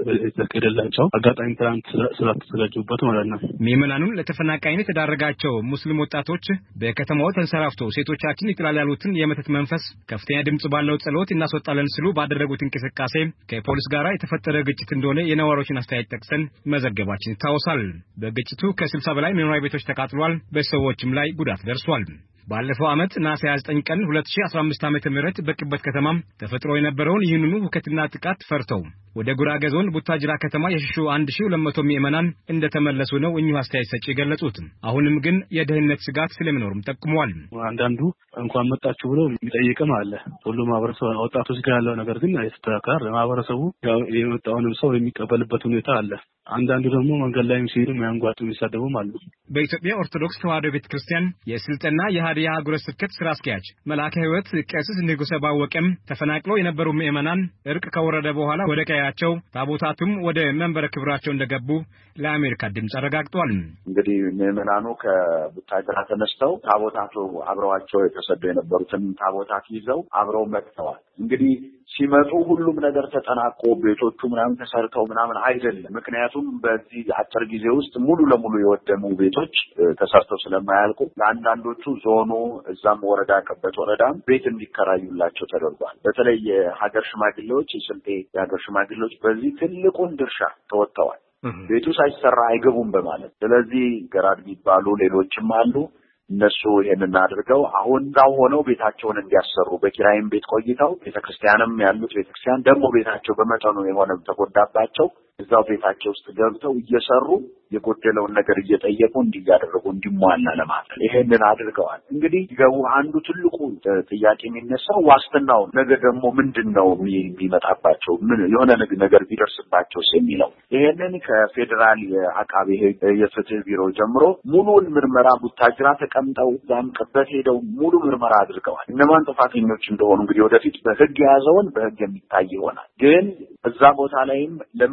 የተከደላቸው አጋጣሚ ትላንት ስለተዘጋጁበት ማለት ነው። ምዕመናኑን ለተፈናቃይነት የዳረጋቸው ሙስሊም ወጣቶች በከተማው ተንሰራፍተው ሴቶቻችን ይጥላል ያሉትን የመተት መንፈስ ከፍተኛ ድምጽ ባለው ጸሎት እናስወጣለን ሲሉ ባደረጉት እንቅስቃሴ ከፖሊስ ጋር የተፈጠረ ግጭት እንደሆነ የነዋሪዎችን አስተያየት ጠቅሰን መዘገባችን ይታወሳል። በግጭቱ ከ60 በላይ መኖሪያ ቤቶች ተቃጥሏል፣ በሰዎችም ላይ ጉዳት ደርሷል። ባለፈው ዓመት ነሐሴ 29 ቀን 2015 ዓ.ም በቅበት ከተማ ተፈጥሮ የነበረውን ይህንኑ ሁከትና ጥቃት ፈርተው ወደ ጉራጌ ዞን ቡታጅራ ከተማ የሸሹ 1200 ምዕመናን እንደተመለሱ ነው እኚሁ አስተያየት ሰጪ ገለጹት። አሁንም ግን የደህንነት ስጋት ስለሚኖርም ጠቁመዋል። አንዳንዱ እንኳን መጣችሁ ብሎ የሚጠይቅም አለ። ሁሉም ማህበረሰብ ወጣቶች ጋር ያለው ነገር ግን አይስተካከል። ማህበረሰቡ የመጣውንም ሰው የሚቀበልበት ሁኔታ አለ። አንዳንዱ ደግሞ መንገድ ላይም ሲሄዱ የሚያንጓጡ የሚሳደቡም አሉ። በኢትዮጵያ ኦርቶዶክስ ተዋሕዶ ቤተክርስቲያን የስልጠና የሃዲያ ሀገረ ስብከት ስራ አስኪያጅ መልአከ ሕይወት ቄስ ንጉሰ ባወቀም ተፈናቅለው የነበሩ ምዕመናን እርቅ ከወረደ በኋላ ወደ ቀያቸው ታቦታቱም ወደ መንበረ ክብራቸው እንደገቡ ለአሜሪካ ድምጽ አረጋግጧል። እንግዲህ ምዕመናኑ ከቡታጅራ ተነስተው ታቦታቱ አብረዋቸው የተሰዱ የነበሩትን ታቦታት ይዘው አብረው መጥተዋል። እንግዲህ ሲመጡ ሁሉም ነገር ተጠናቆ ቤቶቹ ምናምን ተሰርተው ምናምን አይደለም። ምክንያቱም በዚህ አጭር ጊዜ ውስጥ ሙሉ ለሙሉ የወደሙ ቤቶች ተሰርተው ስለማያልቁ ለአንዳንዶቹ ዞኑ እዛም ወረዳ ቀበት ወረዳም ቤት እንዲከራዩላቸው ተደርጓል። በተለይ የሀገር ሽማግሌዎች የስልጤ የሀገር ሽማግሌዎች በዚህ ትልቁን ድርሻ ተወጥተዋል። ቤቱ ሳይሰራ አይገቡም በማለት ስለዚህ ገራድ የሚባሉ ሌሎችም አሉ። እነሱ ይሄንን አድርገው አሁን ዛው ሆነው ቤታቸውን እንዲያሰሩ በኪራይም ቤት ቆይተው ቤተክርስቲያንም ያሉት ቤተክርስቲያን ደግሞ ቤታቸው በመጠኑ የሆነ ተጎዳባቸው እዛው ቤታቸው ውስጥ ገብተው እየሰሩ የጎደለውን ነገር እየጠየቁ እንዲያደርጉ እንዲሟላ ለማድረግ ይሄንን አድርገዋል። እንግዲህ ገቡ አንዱ ትልቁ ጥያቄ የሚነሳው ዋስትናው ነገ ደግሞ ምንድነው የሚመጣባቸው ምን የሆነ ነገር ቢደርስባቸው የሚለው ይሄንን ከፌደራል የአቃቤ ሕግ የፍትህ ቢሮ ጀምሮ ሙሉውን ምርመራ ቡታጅራ ተቀምጠው ዛም ቅበት ሄደው ሙሉ ምርመራ አድርገዋል። እነማን ጥፋተኞች እንደሆኑ እንግዲህ ወደፊት በሕግ የያዘውን በሕግ የሚታይ ይሆናል። ግን እዛ ቦታ ላይም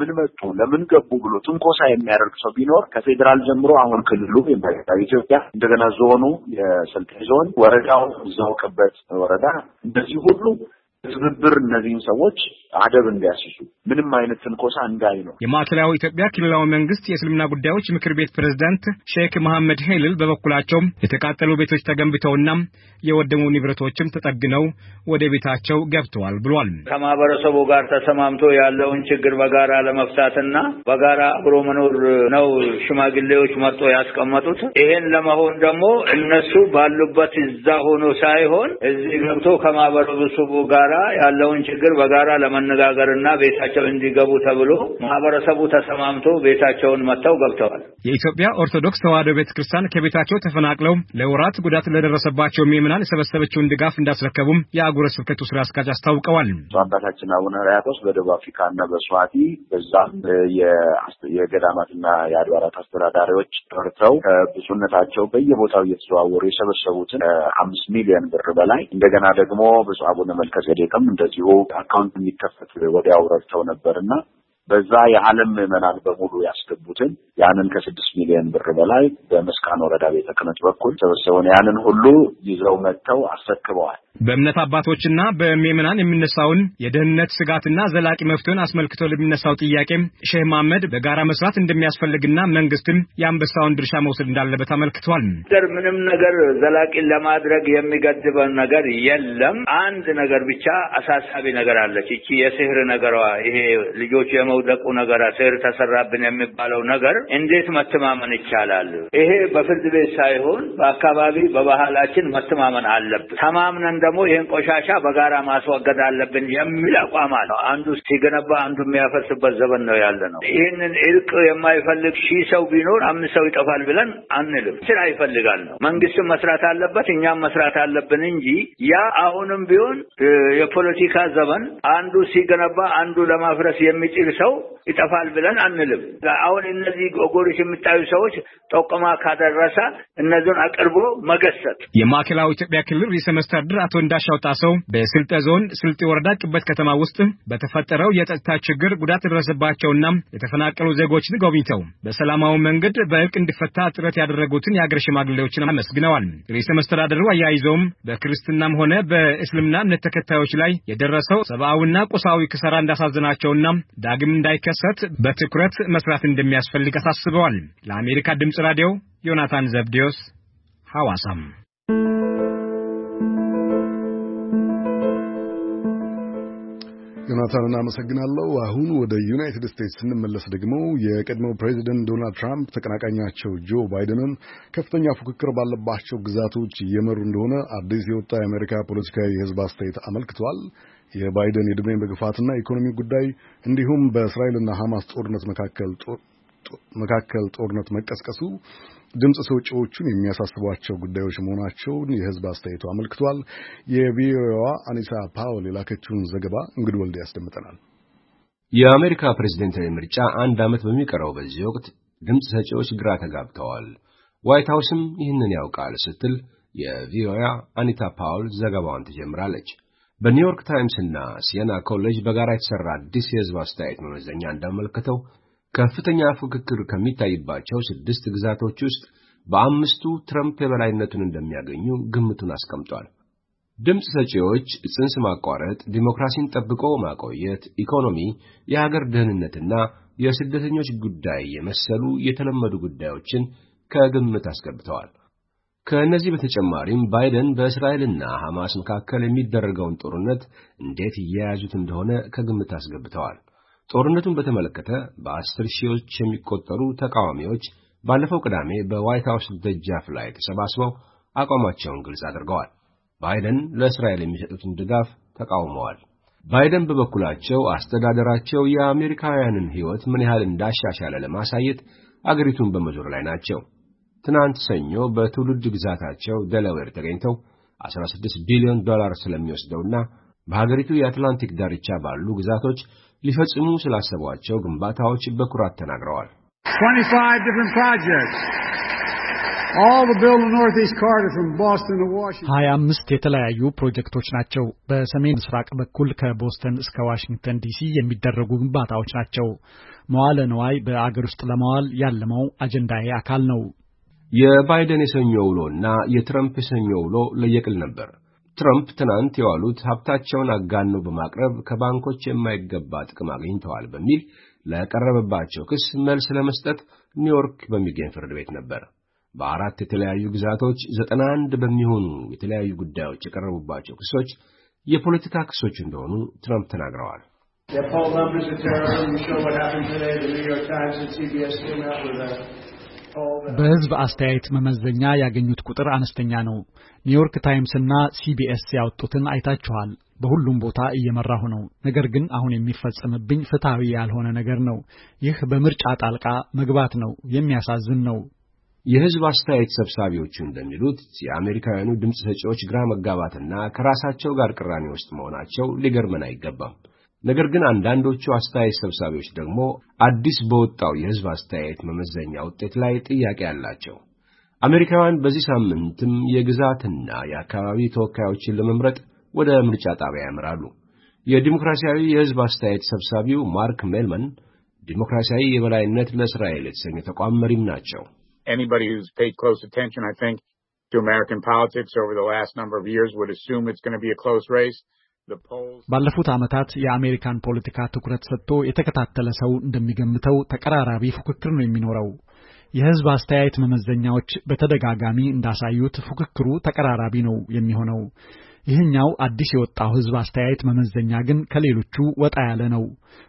ለምን ገቡ ብሎ ትንኮሳ የሚያደርግ ሰው ቢኖር ከፌደራል ጀምሮ አሁን ክልሉ ኢትዮጵያ እንደገና ዞኑ የስልጤ ዞን ወረዳው እዛው ቅበት ወረዳ እንደዚህ ሁሉ ትብብር እነዚህን ሰዎች አደብ እንዲያስይዙ ምንም አይነት ትንኮሳ እንዳይኖር የማዕከላዊ ኢትዮጵያ ክልላዊ መንግስት የእስልምና ጉዳዮች ምክር ቤት ፕሬዝዳንት ሼክ መሐመድ ሄልል በበኩላቸው የተቃጠሉ ቤቶች ተገንብተውና የወደሙ ንብረቶችም ተጠግነው ወደ ቤታቸው ገብተዋል ብሏል። ከማህበረሰቡ ጋር ተሰማምቶ ያለውን ችግር በጋራ ለመፍታትና በጋራ አብሮ መኖር ነው ሽማግሌዎች መርጦ ያስቀመጡት። ይሄን ለመሆን ደግሞ እነሱ ባሉበት እዛ ሆኖ ሳይሆን እዚህ ገብቶ ከማህበረሰቡ ጋር በጋራ ያለውን ችግር በጋራ ለመነጋገርና ቤታቸው እንዲገቡ ተብሎ ማህበረሰቡ ተሰማምቶ ቤታቸውን መተው ገብተዋል። የኢትዮጵያ ኦርቶዶክስ ተዋሕዶ ቤተክርስቲያን ከቤታቸው ተፈናቅለው ለወራት ጉዳት ለደረሰባቸው ምዕመናን የሰበሰበችውን ድጋፍ እንዳስረከቡም የአህጉረ ስብከቱ ስራ አስኪያጅ አስታውቀዋል። አባታችን አቡነ ሕርያቆስ በደቡብ አፍሪካና በስዋቲ በዛም የገዳማትና የአድባራት አስተዳዳሪዎች ተርተው ብፁዕነታቸው በየቦታው እየተዘዋወሩ የሰበሰቡትን 5 ሚሊዮን ብር በላይ እንደገና ደግሞ ብፁዕ አቡነ መልከጼዴቅም እንደዚሁ አካውንት የሚከፈት ወዲያው ረድተው ነበርና በዛ የዓለም ምዕመናን በሙሉ ያስገቡትን ያንን ከ6 ሚሊዮን ብር በላይ በመስቃን ወረዳ ቤተ ክህነት በኩል ሰበሰቡን ያንን ሁሉ ይዘው መጥተው አስረክበዋል። በእምነት አባቶችና በምዕመናን የሚነሳውን የደህንነት ስጋትና ዘላቂ መፍትሄን አስመልክቶ ለሚነሳው ጥያቄ ሼህ መሐመድ በጋራ መስራት እንደሚያስፈልግና መንግስትም የአንበሳውን ድርሻ መውሰድ እንዳለበት አመልክቷል። ምንም ነገር ዘላቂን ለማድረግ የሚገድበን ነገር የለም። አንድ ነገር ብቻ አሳሳቢ ነገር አለች። እቺ የሲህር ነገሯ ይሄ ልጆች የመውደቁ ነገር ሲህር ተሰራብን የሚባለው ነገር እንዴት መተማመን ይቻላል? ይሄ በፍርድ ቤት ሳይሆን በአካባቢ በባህላችን መተማመን አለብን። ተማምነን ደግሞ ይሄን ቆሻሻ በጋራ ማስወገድ አለብን የሚል አቋም አለ። አንዱ ሲገነባ አንዱ የሚያፈርስበት ዘመን ነው ያለ ነው። ይሄንን እርቅ የማይፈልግ 1000 ሰው ቢኖር 5 ሰው ይጠፋል ብለን አንልም። ስራ ይፈልጋል ነው መንግስት መስራት አለበት፣ እኛም መስራት አለብን እንጂ ያ አሁንም ቢሆን የፖለቲካ ዘመን አንዱ ሲገነባ አንዱ ለማፍረስ የሚጥር ሰው ይጠፋል ብለን አንልም። አሁን እነዚህ ጎጎሪሽ የሚታዩ ሰዎች ጠቆማ ካደረሰ እነዚህን አቅርቦ መገሰጥ የማዕከላዊ ኢትዮጵያ ክልል ርዕሰ መስተዳድር አቶ እንዳሻው ጣሰው በስልጤ ዞን ስልጤ ወረዳ ቅበት ከተማ ውስጥ በተፈጠረው የጸጥታ ችግር ጉዳት ደረሰባቸውና የተፈናቀሉ ዜጎችን ጎብኝተው በሰላማዊ መንገድ በእርቅ እንዲፈታ ጥረት ያደረጉትን የአገር ሽማግሌዎችን አመስግነዋል። ርዕሰ መስተዳድሩ አያይዘውም በክርስትናም ሆነ በእስልምና እምነት ተከታዮች ላይ የደረሰው ሰብአዊና ቁሳዊ ክሳራ እንዳሳዘናቸውና ዳግም እንዳይከሰት በትኩረት መስራት እንደሚያስፈልግ አሳስበዋል። ለአሜሪካ ድምጽ ራዲዮ ዮናታን ዘብዴዎስ ሐዋሳም። ዮናታን አመሰግናለሁ። አሁን ወደ ዩናይትድ ስቴትስ ስንመለስ ደግሞ የቀድሞው ፕሬዚደንት ዶናልድ ትራምፕ ተቀናቃኛቸው ጆ ባይደንን ከፍተኛ ፉክክር ባለባቸው ግዛቶች እየመሩ እንደሆነ አዲስ የወጣ የአሜሪካ ፖለቲካዊ የሕዝብ አስተያየት አመልክቷል። የባይደን የዕድሜ መግፋትና ኢኮኖሚ ጉዳይ እንዲሁም በእስራኤልና ሐማስ ጦርነት መካከል ጦርነት መቀስቀሱ ድምጽ ሰጪዎቹን የሚያሳስቧቸው ጉዳዮች መሆናቸውን የሕዝብ አስተያየቱ አመልክቷል። የቪኦኤዋ አኒሳ ፓውል የላከችውን ዘገባ እንግዲህ ወልደ ያስደምጠናል። የአሜሪካ ፕሬዝዳንታዊ ምርጫ 1 ዓመት በሚቀረው በዚህ ወቅት ድምጽ ሰጪዎች ግራ ተጋብተዋል። ዋይት ሃውስም ይህንን ያውቃል ስትል የቪኦኤዋ አኒታ ፓውል ዘገባዋን ትጀምራለች። በኒውዮርክ ታይምስ እና ሲየና ኮሌጅ በጋራ የተሰራ አዲስ የሕዝብ አስተያየት መመዘኛ እንዳመለከተው ከፍተኛ ፉክክር ከሚታይባቸው 6 ግዛቶች ውስጥ በ5ቱ ትራምፕ የበላይነቱን እንደሚያገኙ ግምቱን አስቀምጧል። ድምጽ ሰጪዎች ጽንስ ማቋረጥ፣ ዲሞክራሲን ጠብቆ ማቆየት፣ ኢኮኖሚ፣ የሀገር ደህንነትና የስደተኞች ጉዳይ የመሰሉ የተለመዱ ጉዳዮችን ከግምት አስገብተዋል። ከነዚህ በተጨማሪም ባይደን በእስራኤልና ሐማስ መካከል የሚደረገውን ጦርነት እንዴት እየያዙት እንደሆነ ከግምት አስገብተዋል። ጦርነቱን በተመለከተ በ10 ሺዎች የሚቆጠሩ ተቃዋሚዎች ባለፈው ቅዳሜ በዋይት ሃውስ ደጃፍ ላይ ተሰባስበው አቋማቸውን ግልጽ አድርገዋል። ባይደን ለእስራኤል የሚሰጡትን ድጋፍ ተቃውመዋል። ባይደን በበኩላቸው አስተዳደራቸው የአሜሪካውያንን ሕይወት ምን ያህል እንዳሻሻለ ለማሳየት አገሪቱን በመዞር ላይ ናቸው። ትናንት ሰኞ በትውልድ ግዛታቸው ደላዌር ተገኝተው $16 ቢሊዮን ስለሚወስደውና በሀገሪቱ የአትላንቲክ ዳርቻ ባሉ ግዛቶች ሊፈጽሙ ስላሰቧቸው ግንባታዎች በኩራት ተናግረዋል። 25 different projects. All to build the Northeast Corridor from Boston to Washington. 25 የተለያዩ ፕሮጀክቶች ናቸው። በሰሜን ምስራቅ በኩል ከቦስተን እስከ ዋሽንግተን ዲሲ የሚደረጉ ግንባታዎች ናቸው። መዋለ ንዋይ በአገር ውስጥ ለማዋል ያለመው አጀንዳዬ አካል ነው። የባይደን የሰኞ ውሎና የትራምፕ የሰኞ ውሎ ለየቅል ነበር። ትራምፕ ትናንት የዋሉት ሀብታቸውን አጋነው በማቅረብ ከባንኮች የማይገባ ጥቅም አግኝተዋል በሚል ለቀረበባቸው ክስ መልስ ለመስጠት ኒውዮርክ በሚገኝ ፍርድ ቤት ነበር። በአራት የተለያዩ ግዛቶች 91 በሚሆኑ የተለያዩ ጉዳዮች የቀረቡባቸው ክሶች የፖለቲካ ክሶች እንደሆኑ ትራምፕ ተናግረዋል። በሕዝብ አስተያየት መመዘኛ ያገኙት ቁጥር አነስተኛ ነው። ኒውዮርክ ታይምስ እና ሲቢኤስ ያወጡትን አይታችኋል። በሁሉም ቦታ እየመራሁ ነው። ነገር ግን አሁን የሚፈጸምብኝ ፍትሃዊ ያልሆነ ነገር ነው። ይህ በምርጫ ጣልቃ መግባት ነው። የሚያሳዝን ነው። የህዝብ አስተያየት ሰብሳቢዎቹ እንደሚሉት የአሜሪካውያኑ ድምጽ ሰጪዎች ግራ መጋባትና ከራሳቸው ጋር ቅራኔ ውስጥ መሆናቸው ሊገርመን አይገባም። ነገር ግን አንዳንዶቹ አስተያየት ሰብሳቢዎች ደግሞ አዲስ በወጣው የህዝብ አስተያየት መመዘኛ ውጤት ላይ ጥያቄ አላቸው። አሜሪካውያን በዚህ ሳምንትም የግዛትና የአካባቢ ተወካዮችን ለመምረጥ ወደ ምርጫ ጣቢያ ያመራሉ። የዲሞክራሲያዊ የህዝብ አስተያየት ሰብሳቢው ማርክ ሜልመን ዲሞክራሲያዊ የበላይነት ለእስራኤል የተሰኘ ተቋም መሪም ናቸው። Anybody who's paid close attention, I think, to American politics over the last number of years would assume it's going to be a close race. The polls ባለፉት ዓመታት የአሜሪካን ፖለቲካ ትኩረት ሰጥቶ የተከታተለ ሰው እንደሚገምተው ተቀራራቢ ፉክክር ነው የሚኖረው። የህዝብ አስተያየት መመዘኛዎች በተደጋጋሚ እንዳሳዩት ፉክክሩ ተቀራራቢ ነው የሚሆነው። ይህኛው አዲስ የወጣው ህዝብ አስተያየት መመዘኛ ግን ከሌሎቹ ወጣ ያለ ነው።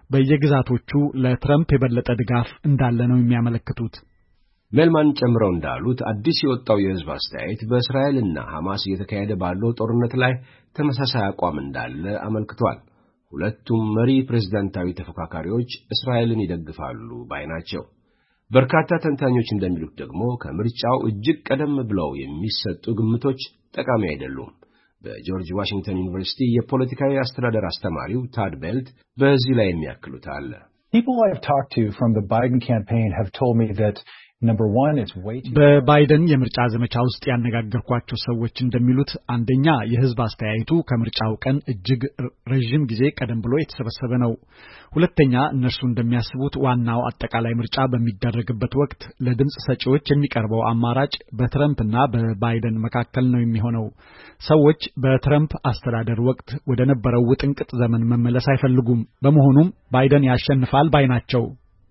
በየግዛቶቹ ለትራምፕ የበለጠ ድጋፍ እንዳለ ነው የሚያመለክቱት። ሜልማን ጨምረው እንዳሉት አዲስ የወጣው የህዝብ አስተያየት በእስራኤልና ሐማስ እየተካሄደ ባለው ጦርነት ላይ ተመሳሳይ አቋም እንዳለ አመልክቷል። ሁለቱም መሪ ፕሬዝዳንታዊ ተፎካካሪዎች እስራኤልን ይደግፋሉ ባይ ናቸው። በርካታ ተንታኞች እንደሚሉት ደግሞ ከምርጫው እጅግ ቀደም ብለው የሚሰጡ ግምቶች ጠቃሚ አይደሉም። በጆርጅ ዋሽንግተን ዩኒቨርሲቲ የፖለቲካዊ አስተዳደር አስተማሪው ታድ ቤልት በዚህ ላይ የሚያክሉት አለ። People I've talked to from the Biden campaign have told me that number one, it's way too በባይደን የምርጫ ዘመቻ ውስጥ ያነጋገርኳቸው ሰዎች እንደሚሉት አንደኛ የህዝብ አስተያየቱ ከምርጫው ቀን እጅግ ረጅም ጊዜ ቀደም ብሎ የተሰበሰበ ነው። ሁለተኛ እነርሱ እንደሚያስቡት ዋናው አጠቃላይ ምርጫ በሚደረግበት ወቅት ለድምጽ ሰጪዎች የሚቀርበው አማራጭ በትራምፕና በባይደን መካከል ነው የሚሆነው። ሰዎች በትራምፕ አስተዳደር ወቅት ወደ ነበረው ውጥንቅጥ ዘመን መመለስ አይፈልጉም። በመሆኑም ባይደን ያሸንፋል ባይ ናቸው።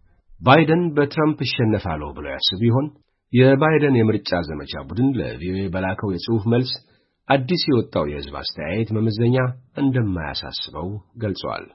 ባይደን በትራምፕ ይሸነፋል ብለው ያስቡ ይሆን? የባይደን የምርጫ ዘመቻ ቡድን ለቪኦኤ በላከው የጽሑፍ መልስ አዲስ የወጣው የህዝብ አስተያየት መመዘኛ እንደማያሳስበው ገልጿል።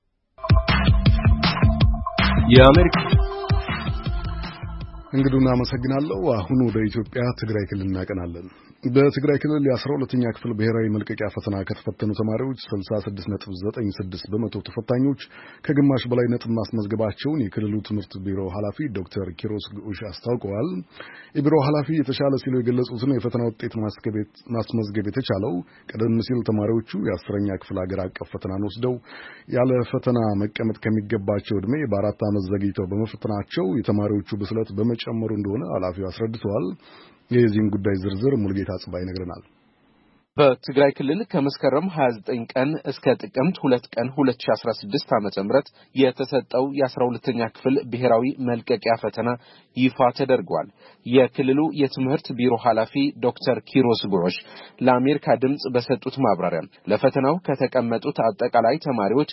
እንግዲህ አመሰግናለሁ። አሁን ወደ ኢትዮጵያ ትግራይ ክልል እናቀናለን። በትግራይ ክልል የ12ኛ ክፍል ብሔራዊ መልቀቂያ ፈተና ከተፈተኑ ተማሪዎች 66.96 በመቶ ተፈታኞች ከግማሽ በላይ ነጥብ ማስመዝገባቸውን የክልሉ ትምህርት ቢሮ ኃላፊ ዶክተር ኪሮስ ጉዑሽ አስታውቀዋል። የቢሮ ኃላፊ የተሻለ ሲሉ የገለጹትን የፈተና ውጤት ማስመዝገብ የተቻለው ቀደም ሲል ተማሪዎቹ የ10ኛ ክፍል ሀገር አቀፍ ፈተናን ወስደው ያለ ፈተና መቀመጥ ከሚገባቸው ዕድሜ በ4 ዓመት ዘግይተው በመፈተናቸው የተማሪዎቹ ብስለት በመጨመሩ እንደሆነ ኃላፊው አስረድተዋል። የዚህን ጉዳይ ዝርዝር ሙልጌታ ጽባይ ይነግረናል። በትግራይ ክልል ከመስከረም 29 ቀን እስከ ጥቅምት 2 ቀን 2016 ዓ.ም የተሰጠው የ12ኛ ክፍል ብሔራዊ መልቀቂያ ፈተና ይፋ ተደርጓል። የክልሉ የትምህርት ቢሮ ኃላፊ ዶክተር ኪሮስ ጉዑሽ ለአሜሪካ ድምጽ በሰጡት ማብራሪያ ለፈተናው ከተቀመጡት አጠቃላይ ተማሪዎች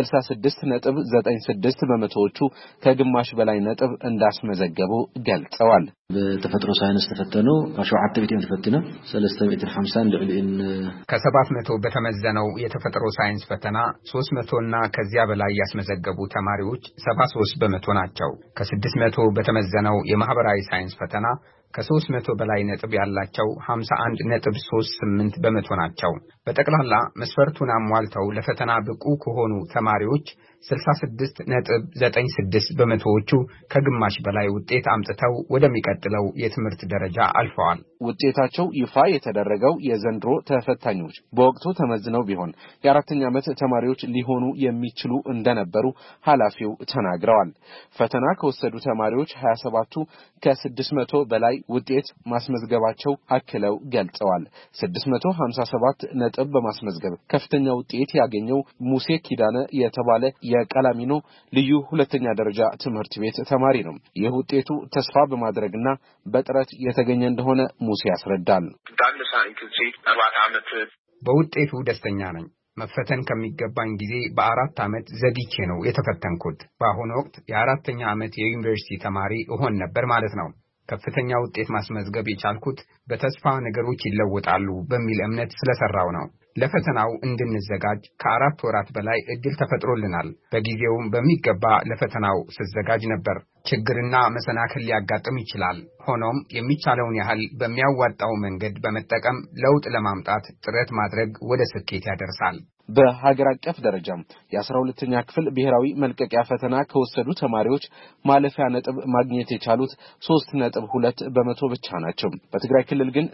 66.96 በመቶዎቹ ከግማሽ በላይ ነጥብ እንዳስመዘገቡ ገልጸዋል። በተፈጥሮ ሳይንስ ተፈተኑ ከ700 ተፈትነው 350 ልዕልን ከ700 በተመዘነው የተፈጥሮ ሳይንስ ፈተና 300 እና ከዚያ በላይ ያስመዘገቡ ተማሪዎች 73 በመቶ ናቸው። ከ600 በተመዘነው የማህበራዊ ሳይንስ ፈተና ከ300 በላይ ነጥብ ያላቸው 51.38 በመቶ ናቸው። በጠቅላላ መስፈርቱን አሟልተው ለፈተና ብቁ ከሆኑ ተማሪዎች 66.96 በመቶዎቹ ከግማሽ በላይ ውጤት አምጥተው ወደሚቀጥለው የትምህርት ደረጃ አልፈዋል። ውጤታቸው ይፋ የተደረገው የዘንድሮ ተፈታኞች በወቅቱ ተመዝነው ቢሆን የ4ኛ ዓመት ተማሪዎች ሊሆኑ የሚችሉ እንደነበሩ ኃላፊው ተናግረዋል። ፈተና ከወሰዱ ተማሪዎች 27ቱ ከ600 በላይ ውጤት ማስመዝገባቸው አክለው ገልጸዋል። 657 ነጥብ በማስመዝገብ ከፍተኛ ውጤት ያገኘው ሙሴ ኪዳነ የተባለ የቀላሚኖ ልዩ ሁለተኛ ደረጃ ትምህርት ቤት ተማሪ ነው። ይህ ውጤቱ ተስፋ በማድረግና በጥረት የተገኘ እንደሆነ ሙሴ ያስረዳል። በውጤቱ ደስተኛ ነኝ። መፈተን ከሚገባኝ ጊዜ በ4 ዓመት ዘግይቼ ነው የተፈተንኩት። በአሁኑ ወቅት የ4ኛ ዓመት የዩኒቨርሲቲ ተማሪ እሆን ነበር ማለት ነው። ከፍተኛ ውጤት ማስመዝገብ የቻልኩት በተስፋ ነገሮች ይለወጣሉ በሚል እምነት ስለሰራው ነው። ለፈተናው እንድንዘጋጅ ከ4 ወራት በላይ እድል ተፈጥሮልናል። በጊዜውም በሚገባ ለፈተናው ስዘጋጅ ነበር። ችግርና መሰናክል ሊያጋጥም ይችላል። ሆኖም የሚቻለውን ያህል በሚያዋጣው መንገድ በመጠቀም ለውጥ ለማምጣት ጥረት ማድረግ ወደ ስኬት ያደርሳል። በሀገር አቀፍ ደረጃ የ12ኛ ክፍል ብሔራዊ መልቀቂያ ፈተና ከወሰዱ ተማሪዎች ማለፊያ ነጥብ ማግኘት የቻሉት 3.2% ብቻ ናቸው። በትግራይ ክልል ግን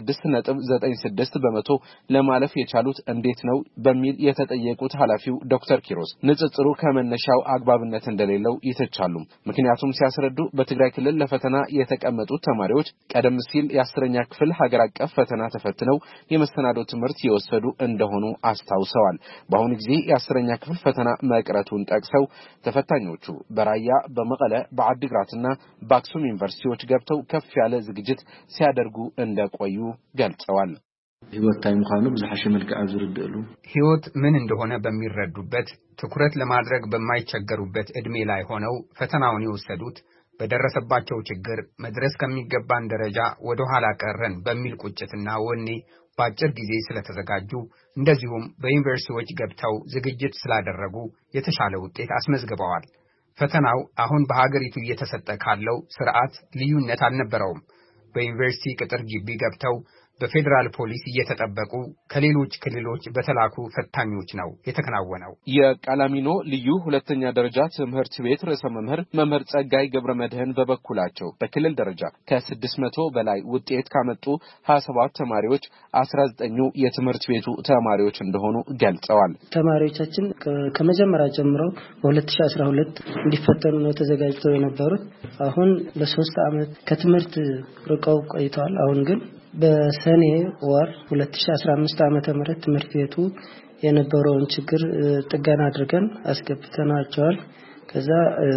66.96% ለማለፍ የቻሉት እንዴት ነው በሚል የተጠየቁት ኃላፊው ዶክተር ኪሮስ ንጽጽሩ ከመነሻው አግባብነት እንደሌለው ይተቻሉ። ምክንያቱም ሲያስረዱ በትግራይ ክልል ለፈተና የተቀመጡት ተማሪዎች ቀደም ሲል የ10ኛ ክፍል ሀገር አቀፍ ፈተና ተፈትነው የመሰናዶ ትምህርት የወሰዱ እንደሆኑ አስታውሰዋል። በአሁኑ ጊዜ የ10ኛ ክፍል ፈተና መቅረቱን ጠቅሰው ተፈታኞቹ በራያ በመቀለ በአዲግራትና በአክሱም ዩኒቨርሲቲዎች ገብተው ከፍ ያለ ዝግጅት ሲያደርጉ እንደቆዩ ገልጸዋል። ህይወት ታይም ካኑ ብዙሐሽ መልክ አዝርደሉ ህይወት ምን እንደሆነ በሚረዱበት ትኩረት ለማድረግ በማይቸገሩበት እድሜ ላይ ሆነው ፈተናውን የወሰዱት በደረሰባቸው ችግር መድረስ ከሚገባን ደረጃ ወደ ኋላ ቀረን በሚል ቁጭትና ወኔ በአጭር ጊዜ ስለተዘጋጁ እንደዚሁም በዩኒቨርሲቲዎች ገብተው ዝግጅት ስላደረጉ የተሻለ ውጤት አስመዝግበዋል። ፈተናው አሁን በሀገሪቱ እየተሰጠ ካለው ስርዓት ልዩነት አልነበረውም። በዩኒቨርሲቲ ቅጥር ግቢ ገብተው በፌደራል ፖሊስ እየተጠበቁ ከሌሎች ክልሎች በተላኩ ፈታኞች ነው የተከናወነው። የቃላሚኖ ልዩ ሁለተኛ ደረጃ ትምህርት ቤት ርዕሰ መምህር ጸጋይ ገብረመድህን በበኩላቸው በክልል ደረጃ ከ600 በላይ ውጤት ካመጡ 27 ተማሪዎች 19ኙ የትምህርት ቤቱ ተማሪዎች እንደሆኑ ገልጸዋል። ተማሪዎቻችን ከመጀመሪያ ጀምሮ በ2012 እንዲፈተኑ ነው ተዘጋጅተው የነበሩት። አሁን ለ3 ዓመት ከትምህርት ርቀው ቆይተዋል። አሁን ግን በሰኔ ወር 2015 ዓመተ ምህረት ትምህርት ቤቱ የነበረውን ችግር ጥገና አድርገን አስገብተናቸዋል። ከዛ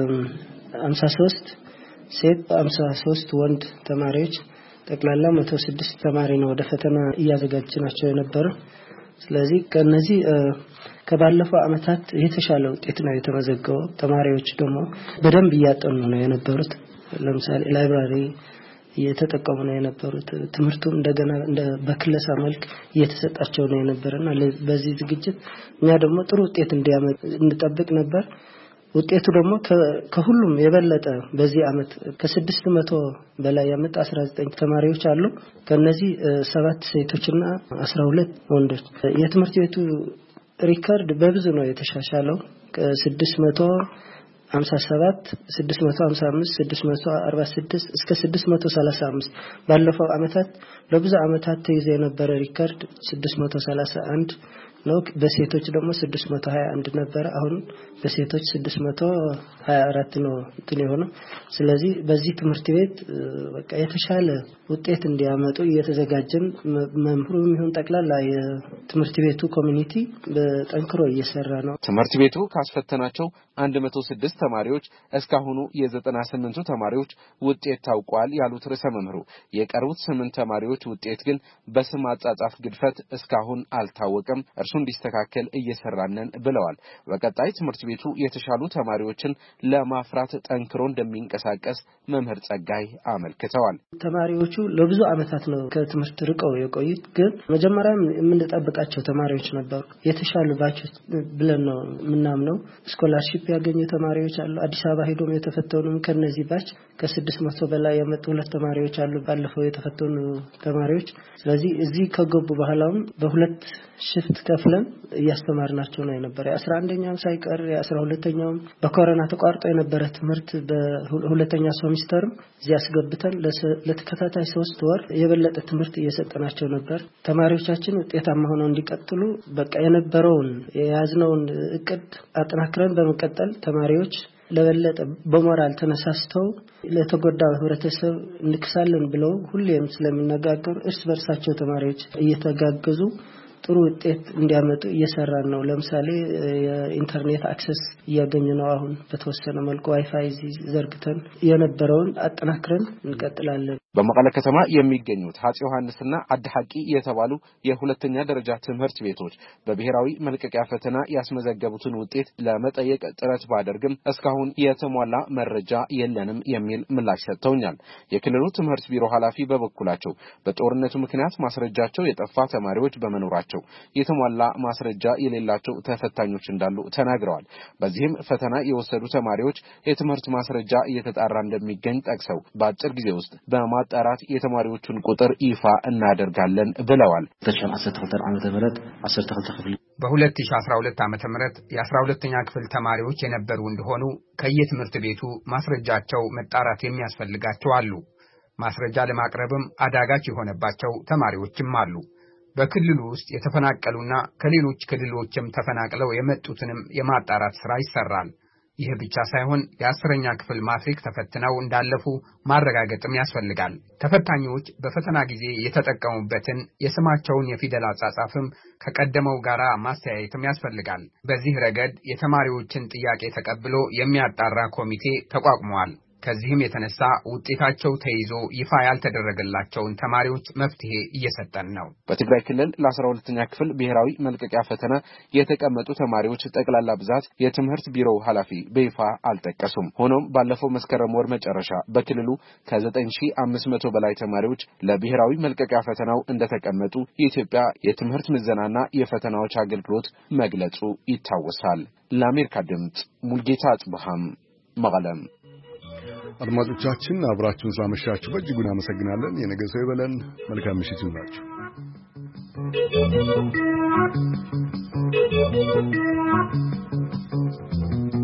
53 ሴት 53 ወንድ ተማሪዎች ጠቅላላ 106 ተማሪ ነው ወደ ፈተና እያዘጋጀናቸው የነበረው። ስለዚህ ከነዚህ ከባለፈው አመታት የተሻለ ውጤት ነው የተመዘገበው። ተማሪዎች ደግሞ በደንብ እያጠኑ ነው የነበሩት። ለምሳሌ ላይብራሪ እየተጠቀሙ ነው የነበሩት። ትምህርቱም እንደገና በክለሳ መልክ እየተሰጣቸው ነው የነበረና በዚህ ዝግጅት እኛ ደግሞ ጥሩ ውጤት እንዲያመጡ እንጠብቅ ነበር። ውጤቱ ደግሞ ከሁሉም የበለጠ በዚህ አመት ከ600 በላይ ያመጣ 19 ተማሪዎች አሉ። ከነዚህ 7 ሴቶችና 12 ወንዶች። የትምህርት ቤቱ ሪከርድ በብዙ ነው የተሻሻለው። ከ657 655 646 እስከ 635 ባለፈው አመታት ለብዙ አመታት ተይዞ የነበረ ሪከርድ 631 ነው። በሴቶች ደግሞ 621 ነበር። አሁን በሴቶች 624 ነው የሆነው። ስለዚህ በዚህ ትምህርት ቤት በቃ የተሻለ ውጤት እንዲያመጡ እየተዘጋጀን መምህሩም ይሁን ጠቅላላ የትምህርት ቤቱ ኮሚኒቲ በጠንክሮ እየሰራ ነው። ትምህርት ቤቱ ካስፈተናቸው 106 ተማሪዎች እስካሁኑ የ98ቱ ተማሪዎች ውጤት ታውቋል ያሉት ርዕሰ መምህሩ የቀሩት 8 ተማሪዎች ውጤት ግን በስም አጻጻፍ ግድፈት እስካሁን አልታወቀም። እርሱ እንዲስተካከል እየሰራነን ብለዋል። በቀጣይ ትምህርት ቤቱ የተሻሉ ተማሪዎችን ለማፍራት ጠንክሮ እንደሚንቀሳቀስ መምህር ጸጋይ አመልክተዋል። ተማሪዎቹ ለብዙ አመታት ነው ከትምህርት ርቀው የቆዩት። ግን መጀመሪያም የምንጠብቃቸው ተማሪዎች ነበሩ። የተሻሉ ባቾች ብለን ነው ምናምነው። ስኮላርሺፕ ያገኙ ተማሪዎች አሉ። አዲስ አበባ ሄዶም የተፈተኑ ከነዚህ ባች ከ600 በላይ የመጡ 2 ተማሪዎች አሉ ባለፈው የተፈተኑ ተማሪዎች። ስለዚህ እዚህ ከገቡ በኋላም በሁለት ሽፍት ከፍለን እያስተማርናቸው ነው የነበረ። 11ኛው ሳይቀር 12ኛው በኮሮና ተቋርጦ የነበረ ትምህርት በሁለተኛ ሴሚስተር እዚህ አስገብተን ለተከታታይ 3 ወር የበለጠ ትምህርት እየሰጠናቸው ነበር። ተማሪዎቻችን ውጤታማ ሆነው እንዲቀጥሉ በቃ የነበረውን የያዝነውን እቅድ አጠናክረን በመቀጠል ተማሪዎች ለበለጠ በሞራል ተነሳስተው ለተጎዳው ህብረተሰብ እንክሳለን ብለው ሁሌም ስለሚነጋገሩ እርስ በርሳቸው ተማሪዎች እየተጋገዙ ጥሩ ውጤት እንዲያመጡ እየሰራን ነው። ለምሳሌ የኢንተርኔት አክሰስ እያገኙ ነው። አሁን በተወሰነ መልኩ ዋይፋይ ዘርግተን የነበረውን አጠናክረን እንቀጥላለን። በመቀለ ከተማ የሚገኙት አፄ ዮሐንስና አድሐቂ የተባሉ የሁለተኛ ደረጃ ትምህርት ቤቶች በብሔራዊ መልቀቂያ ፈተና ያስመዘገቡትን ውጤት ለመጠየቅ ጥረት ባደርግም እስካሁን የተሟላ መረጃ የለንም የሚል ምላሽ ሰጥተውኛል። የክልሉ ትምህርት ቢሮ ኃላፊ በበኩላቸው በጦርነቱ ምክንያት ማስረጃቸው የጠፋ ተማሪዎች በመኖራቸው የተሟላ ማስረጃ የሌላቸው ተፈታኞች እንዳሉ ተናግረዋል። በዚህም ፈተና የወሰዱ ተማሪዎች የትምህርት ማስረጃ እየተጣራ እንደሚገኝ ጠቅሰው በአጭር ጊዜ ውስጥ በማጣራት የተማሪዎቹን ቁጥር ይፋ እናደርጋለን ብለዋል። በ2012 ዓመተ ምህረት የ12ኛ ክፍል ተማሪዎች የነበሩ እንደሆኑ ከየትምህርት ቤቱ ማስረጃቸው መጣራት የሚያስፈልጋቸው አሉ። ማስረጃ ለማቅረብም አዳጋች የሆነባቸው ተማሪዎችም አሉ። በክልሉ ውስጥ የተፈናቀሉና ከሌሎች ክልሎችም ተፈናቅለው የመጡትንም የማጣራት ስራ ይሰራል። ይህ ብቻ ሳይሆን የ10ኛ ክፍል ማትሪክ ተፈትነው እንዳለፉ ማረጋገጥም ያስፈልጋል። ተፈታኞች በፈተና ጊዜ የተጠቀሙበትን የስማቸውን የፊደል አጻጻፍም ከቀደመው ጋራ ማስተያየትም ያስፈልጋል። በዚህ ረገድ የተማሪዎችን ጥያቄ ተቀብሎ የሚያጣራ ኮሚቴ ተቋቁሟል። ከዚህም የተነሳ ውጤታቸው ተይዞ ይፋ ያልተደረገላቸውን ተማሪዎች መፍትሄ እየሰጠን ነው። በትግራይ ክልል ለ12ኛ ክፍል ብሔራዊ መልቀቂያ ፈተና የተቀመጡ ተማሪዎች ጠቅላላ ብዛት የትምህርት ቢሮው ኃላፊ በይፋ አልጠቀሱም። ሆኖም ባለፈው መስከረም ወር መጨረሻ በክልሉ ከ9500 በላይ ተማሪዎች ለብሔራዊ መልቀቂያ ፈተናው እንደተቀመጡ የኢትዮጵያ የትምህርት ምዘናና የፈተናዎች አገልግሎት መግለጹ ይታወሳል። ለአሜሪካ ድምጽ ሙልጌታ አጽብሃም መቀለም። አድማጮቻችን አብራችሁን ስላመሻችሁ በእጅጉ እናመሰግናለን። የነገ ሰው ይበለን። መልካም ምሽት ይሁንላችሁ።